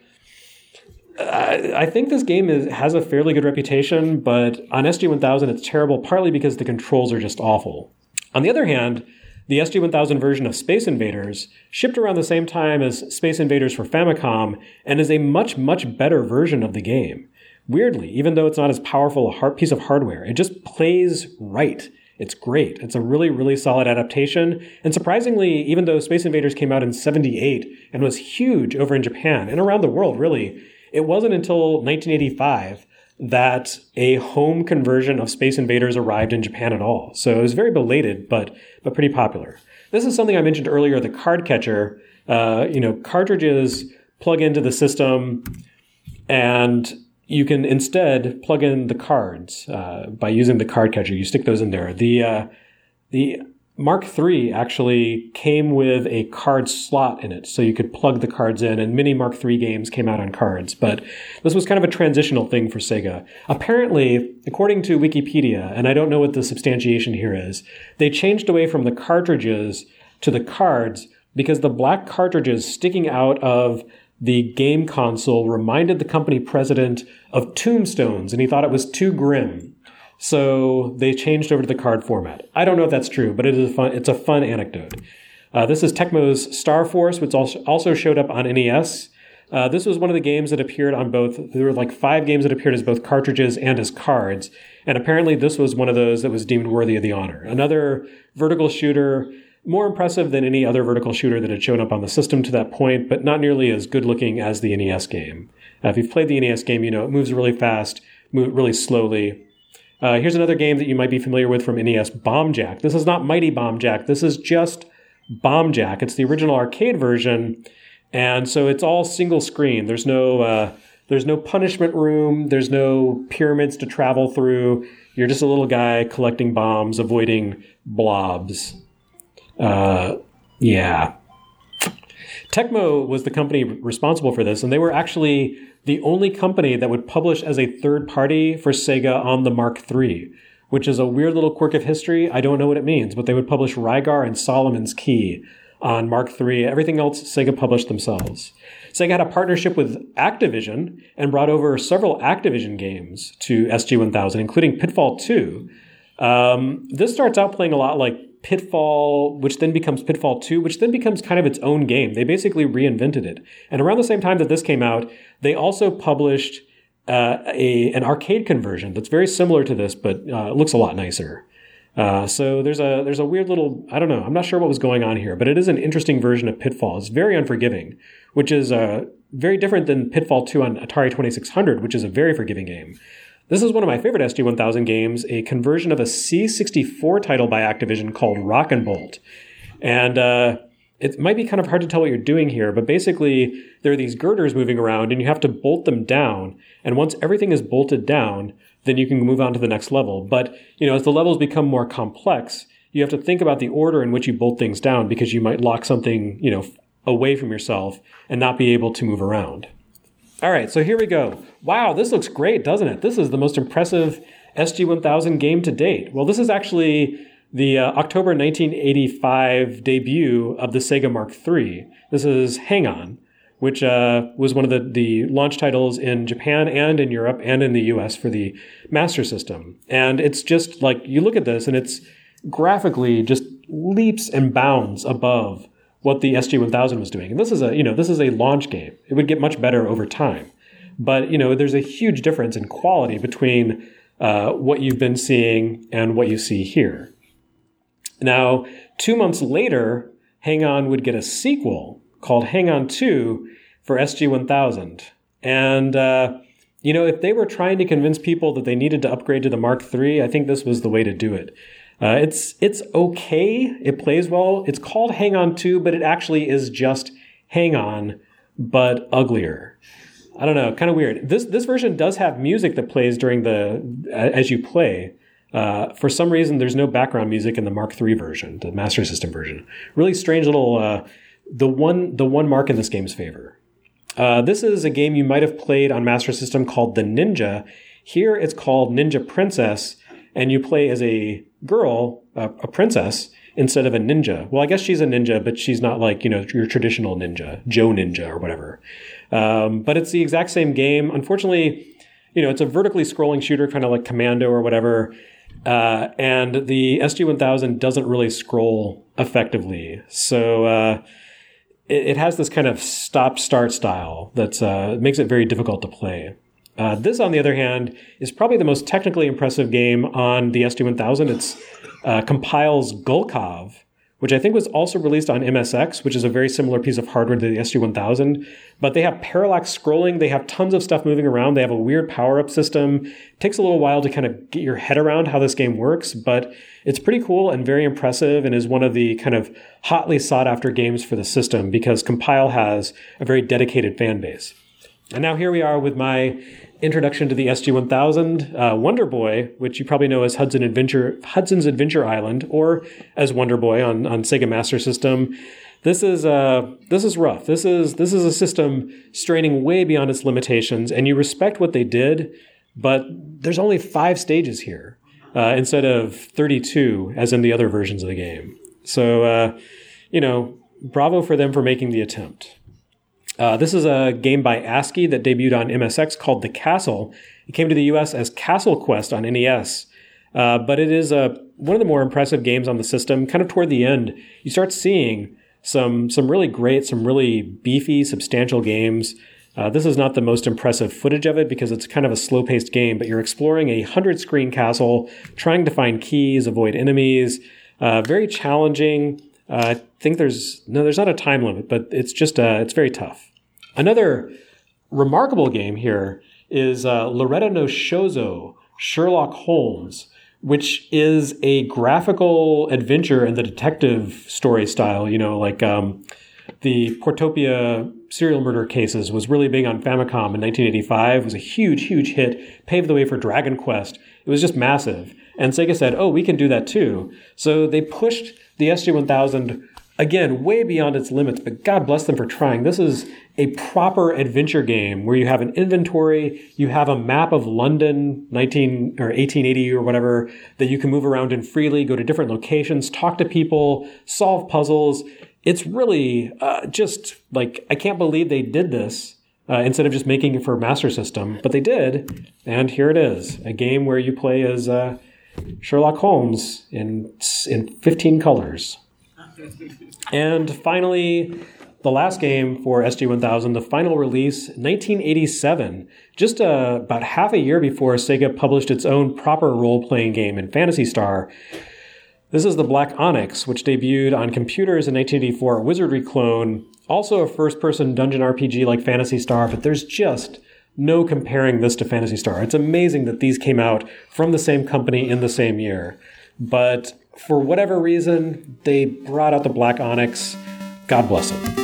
S4: I think this game has a fairly good reputation, but on SG-1000 it's terrible, partly because the controls are just awful. On the other hand, the SG-1000 version of Space Invaders shipped around the same time as Space Invaders for Famicom and is a much, much better version of the game. Weirdly, even though it's not as powerful a piece of hardware, it just plays right. It's great. It's a really, really solid adaptation. And surprisingly, even though Space Invaders came out in '78 and was huge over in Japan and around the world, really, it wasn't until 1985 that a home conversion of Space Invaders arrived in Japan at all. So it was very belated, but pretty popular. This is something I mentioned earlier, the card catcher. Cartridges plug into the system, and you can instead plug in the cards by using the card catcher. You stick those in there. The Mark III actually came with a card slot in it, so you could plug the cards in, and many Mark III games came out on cards. But this was kind of a transitional thing for Sega. Apparently, according to Wikipedia, and I don't know what the substantiation here is, they changed away from the cartridges to the cards because the black cartridges sticking out of the game console reminded the company president of tombstones, and he thought it was too grim. So they changed over to the card format. I don't know if that's true, but it's a fun anecdote. This is Tecmo's Star Force, which also showed up on NES. This was one of the games that appeared on both. There were like 5 games that appeared as both cartridges and as cards. And apparently this was one of those that was deemed worthy of the honor. Another vertical shooter, more impressive than any other vertical shooter that had shown up on the system to that point, but not nearly as good looking as the NES game. If you've played the NES game, you know it moves really fast, really slowly. Here's another game that you might be familiar with from NES, Bomb Jack. This is not Mighty Bomb Jack. This is just Bomb Jack. It's the original arcade version. And so it's all single screen. There's no punishment room. There's no pyramids to travel through. You're just a little guy collecting bombs, avoiding blobs. Yeah. Tecmo was the company responsible for this, and they were actually the only company that would publish as a third party for Sega on the Mark III, which is a weird little quirk of history. I don't know what it means, but they would publish Rygar and Solomon's Key on Mark III. Everything else Sega published themselves. Sega had a partnership with Activision and brought over several Activision games to SG-1000, including Pitfall 2. This starts out playing a lot like Pitfall, which then becomes Pitfall 2, which then becomes kind of its own game. They basically reinvented it. And around the same time that this came out, they also published an arcade conversion that's very similar to this, but looks a lot nicer. So there's a weird little, I don't know, I'm not sure what was going on here, but it is an interesting version of Pitfall. It's very unforgiving, which is very different than Pitfall 2 on Atari 2600, which is a very forgiving game. This is one of my favorite SG-1000 games, a conversion of a C64 title by Activision called Rock and Bolt. And it might be kind of hard to tell what you're doing here, but basically there are these girders moving around and you have to bolt them down. And once everything is bolted down, then you can move on to the next level. But, you know, as the levels become more complex, you have to think about the order in which you bolt things down because you might lock something, you know, away from yourself and not be able to move around. All right, so here we go. Wow, this looks great, doesn't it? This is the most impressive SG-1000 game to date. Well, this is actually the October 1985 debut of the Sega Mark III. This is Hang On, which was one of the launch titles in Japan and in Europe and in the US for the Master System. And it's just like, you look at this and it's graphically just leaps and bounds above what the SG-1000 was doing. And this is a launch game. It would get much better over time. But, you know, there's a huge difference in quality between what you've been seeing and what you see here. Now, 2 months later, Hang On would get a sequel called Hang On 2 for SG-1000. And, you know, if they were trying to convince people that they needed to upgrade to the Mark III, I think this was the way to do it. It's okay. It plays well. It's called Hang On 2, but it actually is just Hang On, but uglier. I don't know, kind of weird. This version does have music that plays during as you play. For some reason, there's no background music in the Mark III version, the Master System version. Really strange little, the one mark in this game's favor. This is a game you might have played on Master System called The Ninja. Here it's called Ninja Princess, and you play as a girl, a princess, instead of a ninja. Well, I guess she's a ninja, but she's not like, you know, your traditional ninja, Joe Ninja or whatever. But it's the exact same game. Unfortunately, you know, it's a vertically scrolling shooter, kind of like Commando or whatever. And the SG-1000 doesn't really scroll effectively. So it has this kind of stop-start style that makes it very difficult to play. This, on the other hand, is probably the most technically impressive game on the SG-1000. It's compiles Gulkov, which I think was also released on MSX, which is a very similar piece of hardware to the SG-1000. But they have parallax scrolling. They have tons of stuff moving around. They have a weird power-up system. It takes a little while to kind of get your head around how this game works, but it's pretty cool and very impressive and is one of the kind of hotly sought-after games for the system because Compile has a very dedicated fan base. And now here we are with my introduction to the SG-1000, Wonder Boy, which you probably know as Hudson's Adventure Island, or as Wonder Boy on Sega Master System. This is rough. This is a system straining way beyond its limitations, and you respect what they did, but there's only 5 stages here instead of 32 as in the other versions of the game. So, you know, bravo for them for making the attempt. This is a game by ASCII that debuted on MSX called The Castle. It came to the US as Castle Quest on NES. But it is one of the more impressive games on the system. Kind of toward the end, you start seeing some really great, some really beefy, substantial games. This is not the most impressive footage of it because it's kind of a slow-paced game, but you're exploring a 100-screen castle, trying to find keys, avoid enemies. Very challenging. I think there's not a time limit, but it's very tough. Another remarkable game here is Loretta no Shozo, Sherlock Holmes, which is a graphical adventure in the detective story style, like the Portopia serial murder cases was really big on Famicom in 1985. It was a huge, huge hit, paved the way for Dragon Quest. It was just massive. And Sega said, oh, we can do that too. So they pushed the SG-1000, again, way beyond its limits, but God bless them for trying. This is a proper adventure game where you have an inventory, you have a map of London, 1880 or whatever, that you can move around in freely, go to different locations, talk to people, solve puzzles. It's really just like, I can't believe they did this instead of just making it for Master System, but they did, and here it is, a game where you play as Sherlock Holmes in 15 colors. And finally, the last game for SG-1000, the final release, 1987, just about half a year before Sega published its own proper role-playing game in Phantasy Star. This is the Black Onyx, which debuted on computers in 1984, a Wizardry clone, also a first-person dungeon RPG like Phantasy Star, but there's just no comparing this to Phantasy Star. It's amazing that these came out from the same company in the same year. But for whatever reason, they brought out the Black Onyx. God bless them.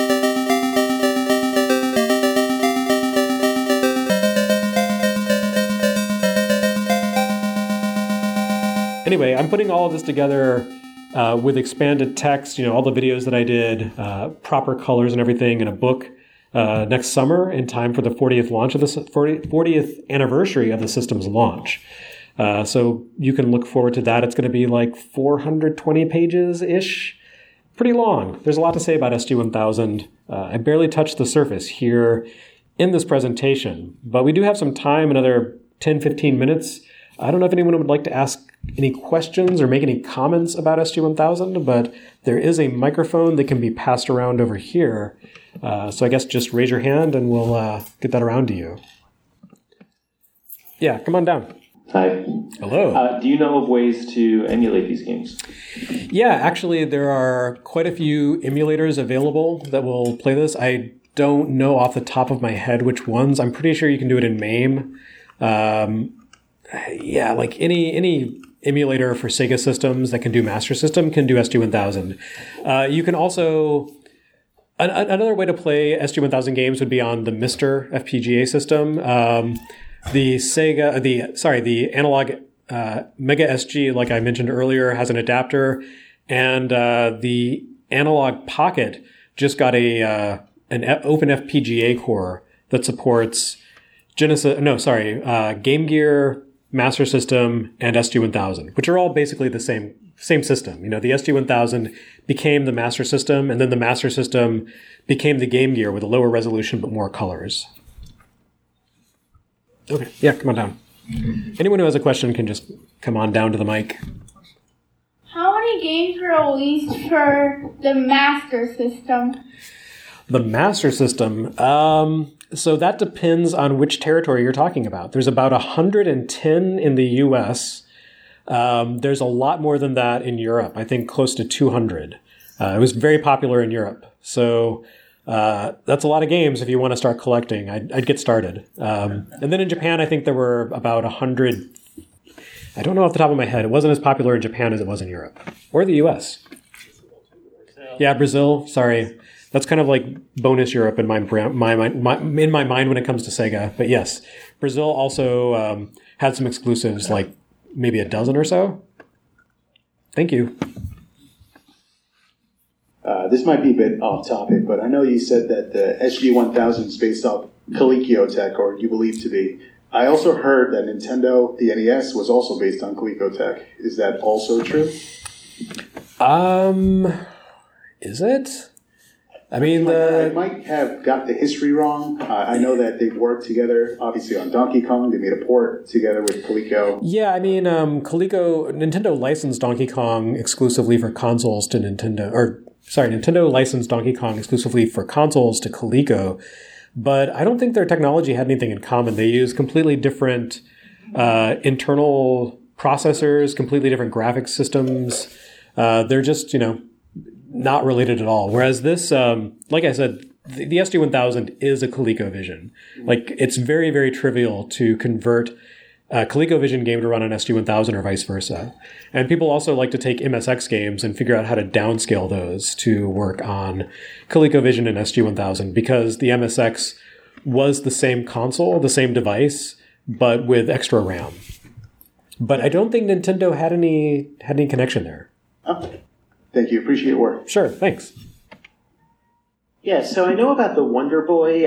S4: Anyway, I'm putting all of this together with expanded text, all the videos that I did, proper colors and everything in a book next summer in time for the 40th launch of the 40th anniversary of the system's launch. So you can look forward to that. It's going to be like 420 pages-ish. Pretty long. There's a lot to say about SG-1000. I barely touched the surface here in this presentation, but we do have some time, another 10, 15 minutes. I don't know if anyone would like to ask any questions or make any comments about SG-1000, but there is a microphone that can be passed around over here. So I guess just raise your hand and we'll get that around to you. Yeah, come on down.
S5: Hi.
S4: Hello.
S5: Do you know of ways to emulate these games?
S4: Yeah, actually, there are quite a few emulators available that will play this. I don't know off the top of my head which ones. I'm pretty sure you can do it in MAME. Yeah, like any emulator for Sega systems that can do Master System can do SG-1000. You can also... Another way to play SG-1000 games would be on the MiSTer FPGA system. The analog Mega SG, like I mentioned earlier, has an adapter, and the Analog Pocket just got an open FPGA core that supports Game Gear, Master System, and SG-1000, which are all basically the same system. The SG-1000 became the Master System, and then the Master System became the Game Gear with a lower resolution but more colors. Okay, yeah, come on down. Anyone who has a question can just come on down to the mic.
S6: How many games were released for the Master System?
S4: The Master System? So that depends on which territory you're talking about. There's about 110 in the US. There's a lot more than that in Europe. I think close to 200. It was very popular in Europe. So that's a lot of games if you want to start collecting. I'd get started. And then in Japan, I think there were about 100. I don't know off the top of my head. It wasn't as popular in Japan as it was in Europe. Or the US. Yeah, Brazil. Sorry. That's kind of like bonus Europe in my mind when it comes to Sega. But yes, Brazil also had some exclusives, like maybe a dozen or so. Thank you.
S7: This might be a bit off topic, but I know you said that the SG-1000 is based off Coleco Tech, or you believe to be. I also heard that Nintendo, the NES, was also based on Coleco Tech. Is that also true?
S4: Is it? I mean,
S7: I might have got the history wrong. I know that they've worked together, obviously, on Donkey Kong. They made a port together with Coleco.
S4: Yeah, I mean, Nintendo licensed Donkey Kong exclusively for consoles to Nintendo licensed Donkey Kong exclusively for consoles to Coleco, but I don't think their technology had anything in common. They use completely different internal processors, completely different graphics systems. They're just, not related at all. Whereas this, like I said, the SG-1000 is a ColecoVision. Like, it's very, very trivial to convert a ColecoVision game to run on SG-1000 or vice versa. And people also like to take MSX games and figure out how to downscale those to work on ColecoVision and SG-1000 because the MSX was the same console, the same device, but with extra RAM. But I don't think Nintendo had any connection there.
S7: Okay. Thank you. Appreciate your work.
S4: Sure. Thanks.
S8: Yeah, so I know about the Wonder Boy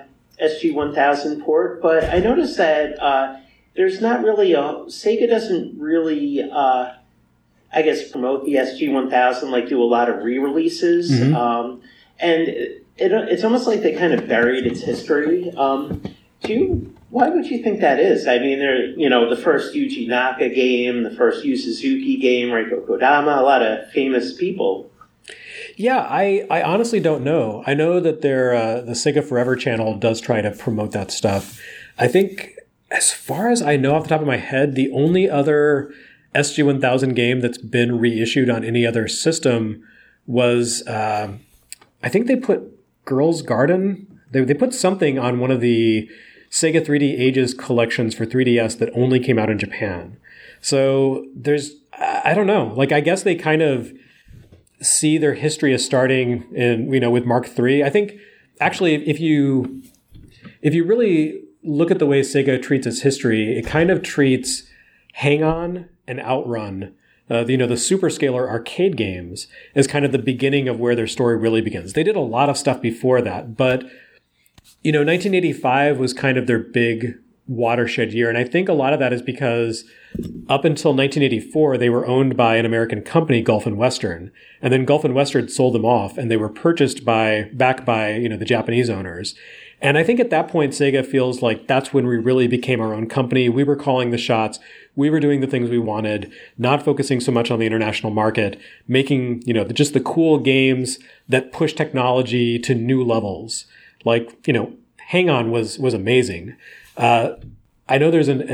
S8: SG-1000 port, but I noticed that there's not really Sega doesn't really, promote the SG-1000, like do a lot of re-releases. Mm-hmm. And it's almost like they kind of buried its history. Why would you think that is? I mean, the first Yuji Naka game, the first Yu Suzuki game, Reiko Kodama, a lot of famous people.
S4: Yeah, I honestly don't know. I know that the Sega Forever channel does try to promote that stuff. I think, as far as I know off the top of my head, the only other SG-1000 game that's been reissued on any other system was, I think they put Girls Garden. They put something on one of the Sega 3D Ages collections for 3DS that only came out in Japan. So I don't know. Like, I guess they kind of see their history as starting in, with Mark III. I think, actually, if you really look at the way Sega treats its history, it kind of treats Hang-On and Outrun, the Superscaler arcade games, as kind of the beginning of where their story really begins. They did a lot of stuff before that, but 1985 was kind of their big watershed year. And I think a lot of that is because up until 1984, they were owned by an American company, Gulf and Western. And then Gulf and Western sold them off and they were purchased back by the Japanese owners. And I think at that point, Sega feels like that's when we really became our own company. We were calling the shots. We were doing the things we wanted, not focusing so much on the international market, making, just the cool games that push technology to new levels. Like, Hang-On was amazing. I know there's an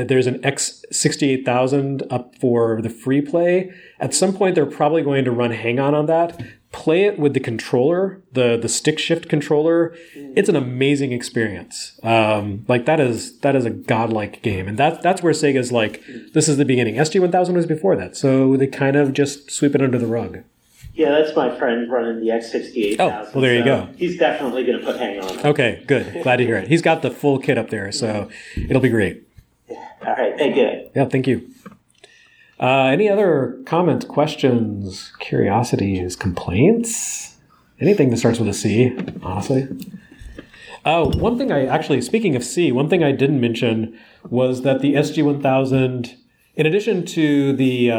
S4: X68000 up for the free play. At some point, they're probably going to run Hang-On on that. Play it with the controller, the stick shift controller. It's an amazing experience. That is a godlike game, and that's where Sega's like, this is the beginning. SG-1000 was before that, so they kind of just sweep it under the rug.
S8: Yeah, that's my friend running the X68000.
S4: Oh, well, there you go.
S8: He's definitely going to put Hang-On.
S4: Okay, good. Glad to hear it. He's got the full kit up there, so it'll be great.
S8: Yeah. All right, thank you.
S4: Yeah, thank you. Any other comments, questions, curiosities, complaints? Anything that starts with a C, honestly. One thing speaking of C, one thing I didn't mention was that the SG-1000, in addition to the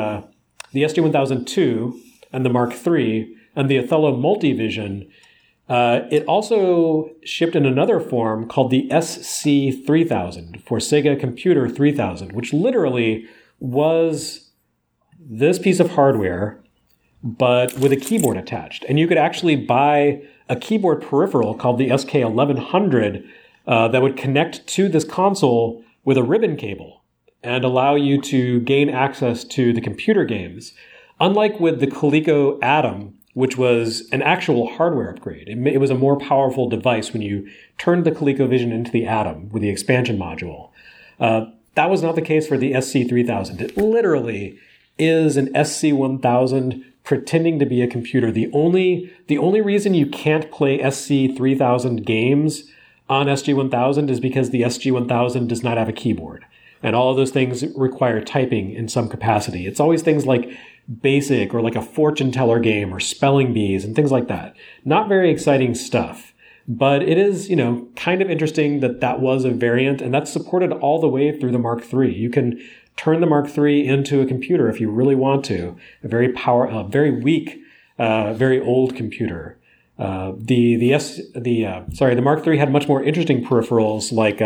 S4: SG-1000 II, and the Mark III, and the Othello Multivision, it also shipped in another form called the SC3000 for Sega Computer 3000, which literally was this piece of hardware, but with a keyboard attached. And you could actually buy a keyboard peripheral called the SK1100 that would connect to this console with a ribbon cable and allow you to gain access to the computer games. Unlike with the Coleco Atom, which was an actual hardware upgrade, it was a more powerful device when you turned the ColecoVision into the Atom with the expansion module. That was not the case for the SC3000. It literally is an SC1000 pretending to be a computer. The only reason you can't play SC3000 games on SG1000 is because the SG1000 does not have a keyboard. And all of those things require typing in some capacity. It's always things like Basic or like a fortune teller game or spelling bees and things like that. Not very exciting stuff, but it is, kind of interesting that was a variant, and that's supported all the way through the Mark III. You can turn the Mark III into a computer if you really want to. A very weak, very old computer. The Mark III had much more interesting peripherals, like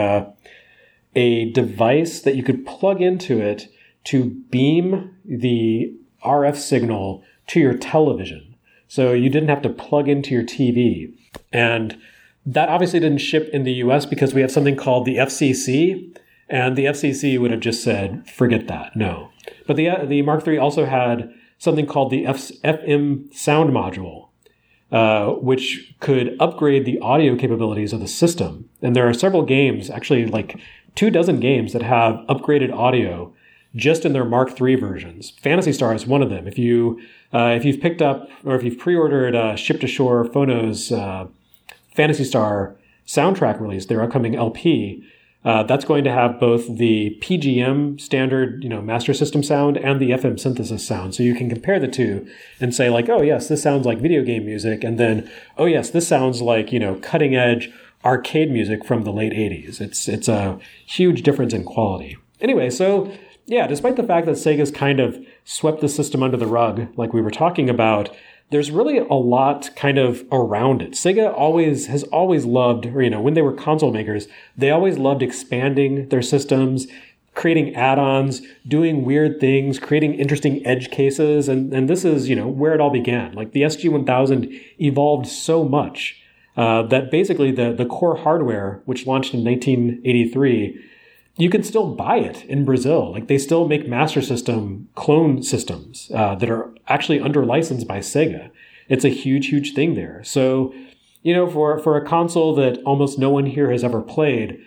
S4: a device that you could plug into it to beam the RF signal to your television. So you didn't have to plug into your TV. And that obviously didn't ship in the US because we have something called the FCC, and the FCC would have just said, forget that, no. But the Mark III also had something called the FM sound module, which could upgrade the audio capabilities of the system. And there are several games, actually like 24 games, that have upgraded audio just in their Mark III versions. Phantasy Star is one of them. If you've picked up or if you've pre-ordered Ship to Shore Phono's Phantasy Star soundtrack release, their upcoming LP, that's going to have both the PGM standard, master system sound and the FM synthesis sound. So you can compare the two and say like, oh yes, this sounds like video game music. And then, oh yes, this sounds like, cutting edge arcade music from the late 80s. It's a huge difference in quality. Anyway, so yeah, despite the fact that Sega's kind of swept the system under the rug, like we were talking about, there's really a lot kind of around it. Sega has always loved, or, when they were console makers, they always loved expanding their systems, creating add-ons, doing weird things, creating interesting edge cases. And this is, where it all began. Like the SG-1000 evolved so much that basically the core hardware, which launched in 1983, you can still buy it in Brazil. Like they still make Master System clone systems that are actually under license by Sega. It's a huge, huge thing there. So, for a console that almost no one here has ever played,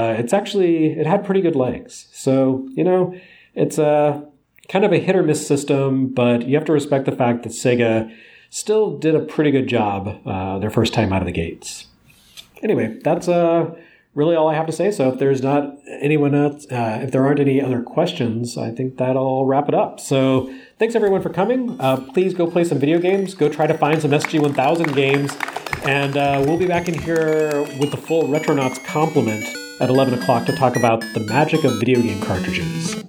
S4: it had pretty good legs. So, it's a kind of a hit or miss system, but you have to respect the fact that Sega still did a pretty good job their first time out of the gates. Anyway, that's really all I have to say. So if there's not anyone else, if there aren't any other questions, I think that'll wrap it up. So thanks everyone for coming. Please go play some video games. Go try to find some SG-1000 games. And we'll be back in here with the full Retronauts complement at 11 o'clock to talk about the magic of video game cartridges.